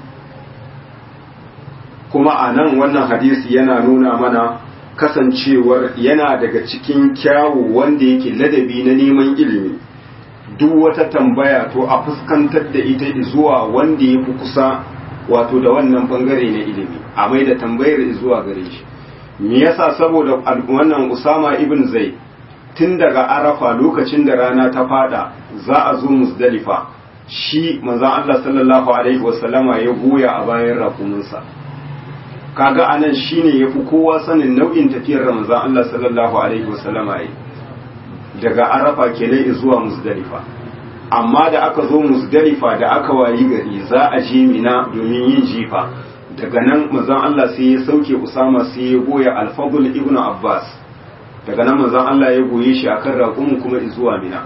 A: kuma a nan wannan hadisi yana nuna mana kasancewar yana daga cikin kyawu wanda yake ladabi na neman ilimi duk wata tambaya to a fuskantar da ita zuwa wanda ya fi kusa wato da wannan bangare na ilimi a mai da tambayar zuwa gare shi me yasa saboda wannan Usama ibn Zaid tun daga Arafa lokacin da rana ta fada za a zo Muzdalifa shi manzon Allah sallallahu alaihi wasallama ya goya a bayan rakuminsa kaga anan shine yafi kowa sanin nau'in tafiyar manzon Allah sallallahu alaihi wasallama yi daga Arafa kenan zuwa Muzdalifa amma da aka zo Muzdalifa da aka wayi gari za a je Mina domin yin jifa daga nan manzon Allah sai ya sauke Usama sai ya goya Al-Fadl ibn Abbas daga nan manzon Allah ya goye shi akan raƙumin kuma zuwa Mina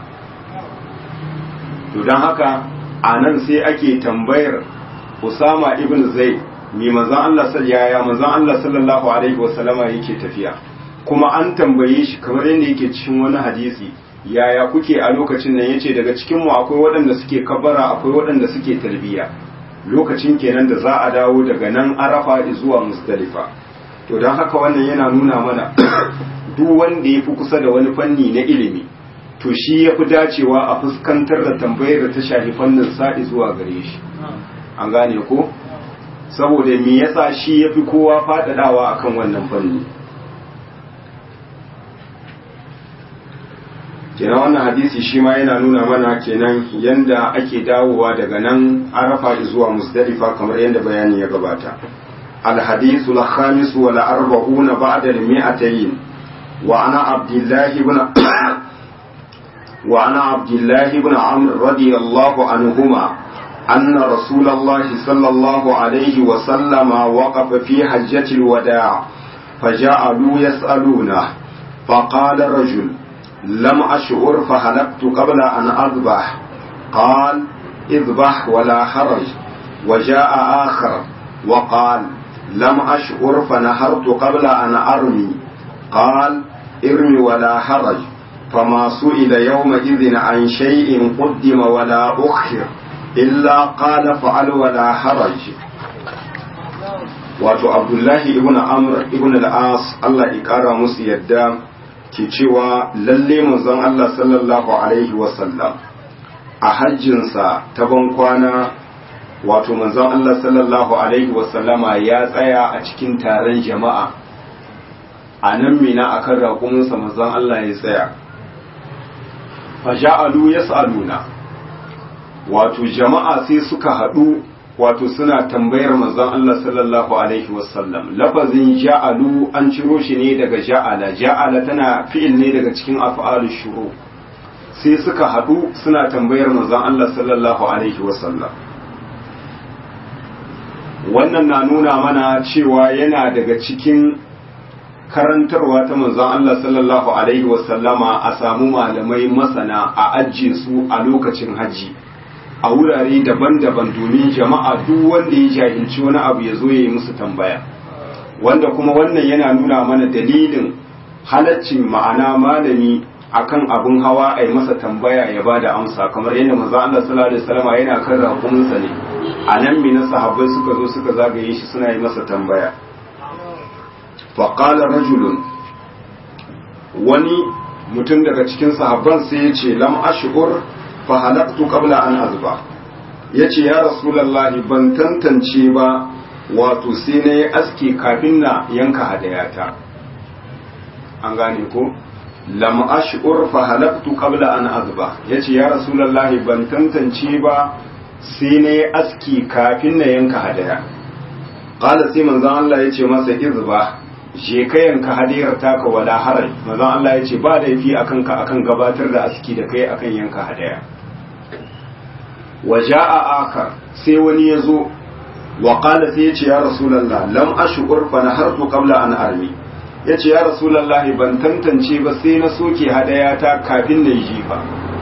A: to dan haka anan sai ake tambayar Usama ibn Zaid me manzon Allah sallallahu manzon Allah sallallahu alaihi wasallama yake tafiya kuma an tambaye shi kamar yadda yake cikin wani hadisi yaya kuke a lokacin nan yace daga cikin mu akwai waɗanda suke kabara akwai waɗanda suke talbiya lokacin kenan da za a dawo daga nan Arafa zuwa Muzdalifa to dan haka wannan yana nuna mana duk wanda yafi kusa da wani fanni na ilimi to shi yafi dacewa a fuskantar da tambayar da ta shafi fannin sa zuwa gare shi an gane ko saboda me yasa shi yafi kowa fadadawa akan wannan fanni kenan wannan hadisi shi ma yana nuna mana kenan yanda ake dawowa daga nan Arafa zuwa Muzdalifa kamar yanda bayani ya gabata al-hadithu al-khamis wa al-arba'un ba'da al-mi'atayn wa ana Abdullah ibn wa ana Abdullah ibn Amr radiyallahu anhuma anna Rasulullah sallallahu alayhi wa sallama waqafa fi hajjatil wada' faja'alu yas'aluna faqala rajul لم أشعر فهلكت قبل أن أذبح قال اذبح ولا حرج وجاء آخر وقال لم أشعر فنهرت قبل أن أرمي قال ارمي ولا حرج فما سئل يومئذ عن شيء قدم ولا أخر إلا قال فعل ولا حرج. wato Abdullahi ibn Amr ibn al-As Allah ya kara musu yadda ke cewa lalle manzon Allah sallallahu alaihi wasallam a hajjinsa ta ban kwana wato manzon Allah sallallahu alaihi wasallama ya tsaya a cikin taron jama'a a nan mina akan raƙuminsa manzon Allah ya tsaya faja'alu yas'aluna wato jama'a sai suka haɗu wato suna tambayar manzon Allah sallallahu alaihi wasallam. Lafazin ja'alu an ciro shi ne daga ja'ala, ja'ala tana fi'il ne daga cikin af'alu shuru. Sai suka haɗu suna tambayar manzon Allah sallallahu alaihi wasallam. Wannan na nuna mana cewa yana daga cikin karantarwa ta manzon Allah sallallahu alaihi wasallama a samu malamai masana a ajiye su a lokacin haji. A wurare daban-daban domin jama'a duk wanda ya jahilci wani abu ya zo ya yi musu tambaya, wanda kuma wannan yana nuna mana dalilin halaccin ma'ana malami akan abun hawa a yi masa tambaya ya ba da amsa, kamar yadda manzo Allah sallallahu alaihi wasallam yana kan rakuminsa ne a nan mina sahabbai suka zo suka zagaye shi suna yi masa tambaya. fa qala rajulun, wani mutum daga cikin sahabban sai ya ce lam ashur fa halaqtu qabla an azba, yace ya rasulullahi ban tantance ba wato sai na yi aski kafin na yanka hadayata. An gane ko lam ashur fa halaqtu qabla an azba, yace ya rasulullahi ban tantance ba sai na yi aski kafin na yanka hadaya. Qala sai manzon Allah yace masa izba, je ka yanka hadayar taka wala haraj. Manzon Allah yace ba laifi akan ka akan gabatar da aski da kai akan yanka hadaya. waja'a akar, sai wani ya zo wa qala sai yace ya rasulullah lam ashkur fa nahartu qabla an armi, yace ya rasulullah ban tantance ba sai na soke hadaya ta kafin na yi jifa.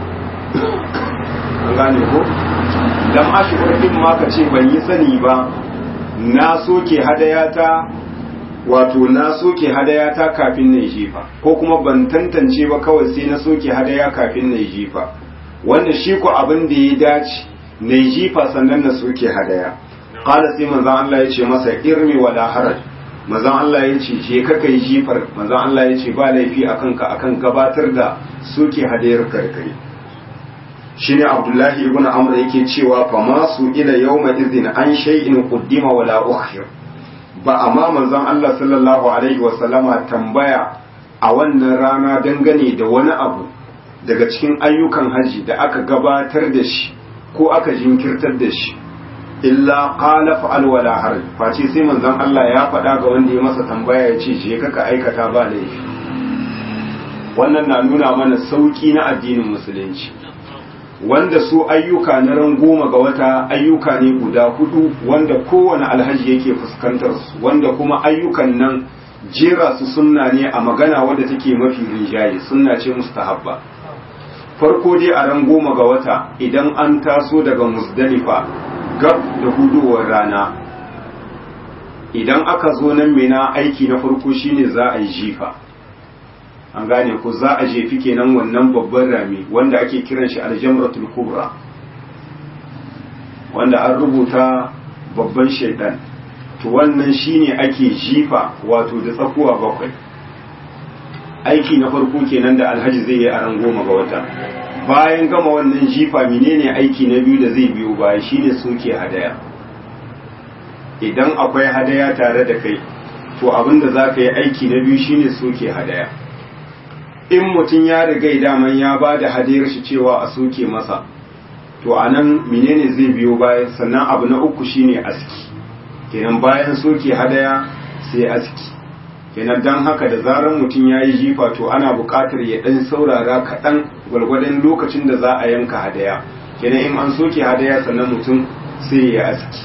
A: an gane ko lam ashkur din ma ka ce ban yi sani ba, na soke hadaya ta wato na soke hadaya ta kafin na yi jifa, ko kuma ban tantance ba kawai sai na soke hadaya kafin na yi jifa, wanda shi ko abin da ya dace na yi jifa sannan na soke hadaya. Qala sai manzon Allah ya ce masa irmi wala haraj, manzon Allah ya ce je ka kai jifar, manzon Allah ya ce ba laifi akan ka akan gabatar da soke hadayar karkai. Shine Abdullahi ibn Amr yake cewa fa masu ila yawma idhin an shay'in quddima wala ukhir, ba amma manzon Allah sallallahu alaihi wasallama tambaya a wannan rana dangane da wani abu daga cikin ayyukan haji da aka gabatar da shi ko aka jinkirtar da shi, illa qala fa'al wala haraj, face sai manzon Allah ya faɗa ga wanda ya masa tambaya ya ce je ka aikata ba laifi. Wannan na nuna mana sauki na addinin musulunci, wanda su ayyuka na ran goma ga wata ayyuka ne guda hudu wanda kowane alhaji yake fuskantar su, wanda kuma ayyukan nan jera su sunna ne a magana wadda take mafi rinjaye, sunna ce mustahabba. Farko dai a ran goma ga wata idan an taso daga Muzdalifa gab da hudowar rana, idan aka zo nan mina aiki na farko shine za a yi jifa. An gane ku, za a jefi kenan wannan babban rami wanda ake kiran shi aljamratul kubra, wanda an rubuta babban shaidan, to wannan shine ake jifa wato da tsakuwa bakwai. Aiki na farko kenan da alhaji zai yi a ran goma ga wata. Bayan gama wannan jifa menene aiki na biyu da zai biyo baya shine soke hadaya. Idan akwai hadaya tare da kai to abinda za ka yi aiki na biyu shine soke hadaya. In mutum ya riga daman ya ba da hadayar shi cewa a soke masa, to anan menene zai biyo baya? Sannan abu na uku shine aski, kenan bayan soke hadaya sai aski. Kenan dan haka da zarar mutum ya yi jifa to ana buƙatar ya ɗan saurara kaɗan gwargwadon lokacin da za a yanka hadaya, kenan in an soke hadaya sannan mutum sai ya aski.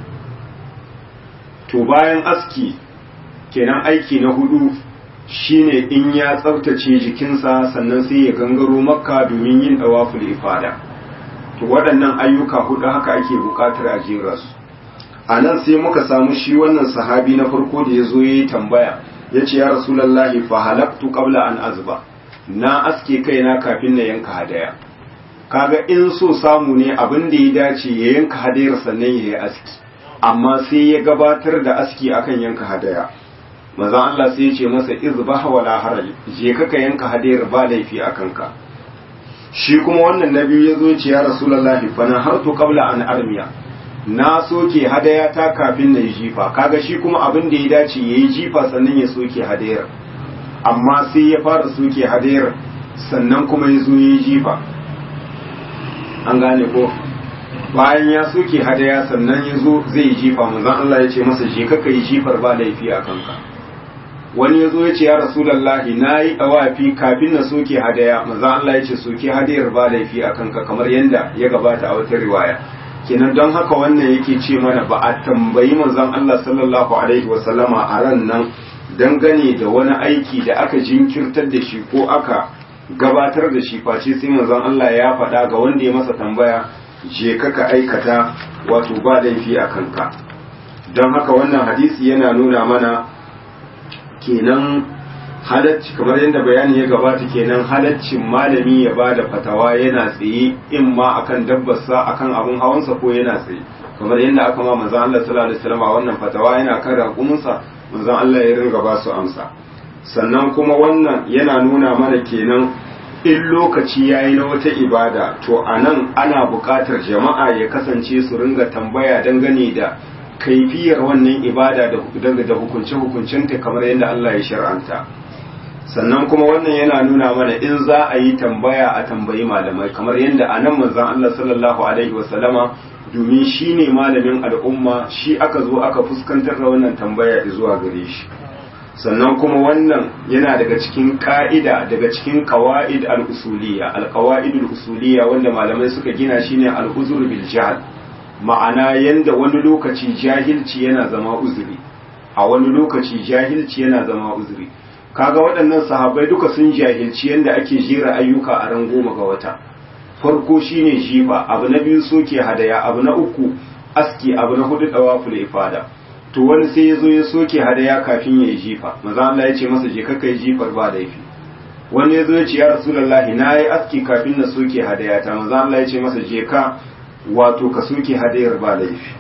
A: To bayan aski kenan aiki na hudu shine in ya tsaftace jikinsa sannan sai ya gangaro makka domin yin dawaful ifada. To waɗannan ayyuka hudu haka ake buƙatar a jera su. A nan sai muka samu shi wannan sahabi na farko da ya zo ya yi tambaya, ya ce ya rasulallahi fa halaktu qabla an azba, na aske kaina kafin na yanka hadaya kaga in so samu ne abin da ya dace ya yanka hadayar sannan ya yi aski amma sai ya gabatar da aski akan yanka hadaya manzon Allah sai ya ce masa izbah wala haraj je ka yanka hadayar ba laifi akan ka shi kuma wannan nabi ya zo ce ya rasulullahi fa na hartu qabla an armiya na soke hadaya ta kafin na yi jifa kaga shi kuma abin da ya dace yayi jifa sannan ya soke hadayar amma sai ya fara soke hadayar sannan kuma ya zo yayi jifa an gane ko bayan ya soke hadaya sannan ya zo zai yi jifa manzon Allah ya ce masa je ka yi jifar ba laifi a kanka wani ya zo ya ce ya rasulullahi na yi awafi kafin na soke hadaya manzon Allah ya ce soke hadayar ba laifi a kanka kamar yanda ya gabata a wata riwaya kenan don haka wannan yake ce mana ba a tambayi manzon Allah sallallahu alaihi wasallama a ran nan dangane da wani aiki da aka jinkirtar da shi ko aka gabatar da shi face sai manzon Allah ya faɗa ga wanda ya masa tambaya je ka ka aikata wato ba laifi a kanka don haka wannan hadisi yana nuna mana kenan halacci kamar yadda bayani ya gabata kenan halaccin malami ya ba da fatawa yana tsaye in ma akan dabbarsa akan abun hawansa ko yana tsaye kamar yadda aka ma manzon Allah sallallahu alaihi wasallam wannan fatawa yana kan raƙuminsa manzon Allah ya ringa ba su amsa sannan kuma wannan yana nuna mana kenan in lokaci yayi na wata ibada to anan ana buƙatar jama'a ya kasance su ringa tambaya dangane da kaifiyar wannan ibada da hukunce-hukuncenta kamar yadda Allah ya shar'anta sannan kuma wannan yana nuna mana in za a yi tambaya a tambayi malamai kamar yadda a nan manzon Allah sallallahu alaihi wasallama domin shi ne malamin al'umma shi aka zo aka fuskantar da wannan tambaya zuwa gare shi sannan kuma wannan yana daga cikin ka'ida daga cikin qawaid al-usuliyya al-qawaid al-usuliyya wanda malamai suka gina shine al-uzur bil jahl ma'ana yanda wani lokaci jahilci yana zama uzuri a wani lokaci jahilci yana zama uzuri kaga waɗannan sahabbai duka sun jahilci yanda ake jera ayyuka a ran goma ga wata farko shine jifa abu na biyu soke hadaya abu na uku aski abu na hudu dawaful ifada to wani sai ya zo ya soke hadaya kafin ya yi jifa maza Allah ya ce masa je ka kai jifar ba laifi wani ya zo ya ce ya rasulullahi na yi aski kafin na soke hadaya ta maza Allah ya ce masa je ka wato ka soke hadayar ba laifi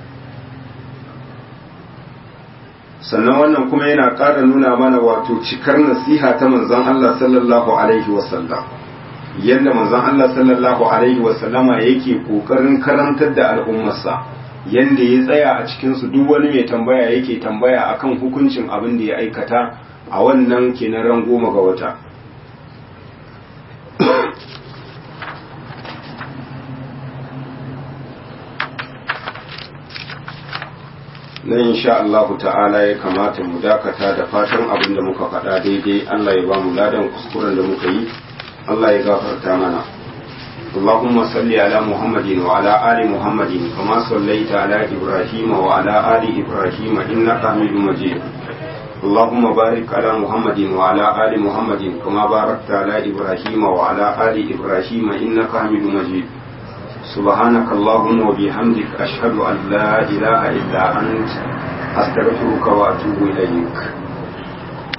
A: sannan wannan kuma yana ƙara nuna mana wato cikar nasiha ta manzon Allah sallallahu alaihi wasallam yadda manzon Allah sallallahu alaihi wasallama yake kokarin karantar da al'ummarsa yanda ya tsaya a cikin su duk wani mai tambaya yake tambaya akan hukuncin abin da ya aikata a wannan kenan ran goma ga wata na insha Allahu ta'ala ya kamata mu dakata da fatan abin da muka faɗa daidai Allah ya ba mu ladan kuskuren da muka yi Allah ya gafarta mana اللهم صل على محمد وعلى آل محمد كما صليت على إبراهيم وعلى آل إبراهيم إنك حميد مجيد اللهم بارك على محمد وعلى آل محمد كما باركت على إبراهيم وعلى آل إبراهيم إنك حميد مجيد سبحانك اللهم وبحمدك أشهد أن لا إله إلا أنت أستغفرك وأتوب إليك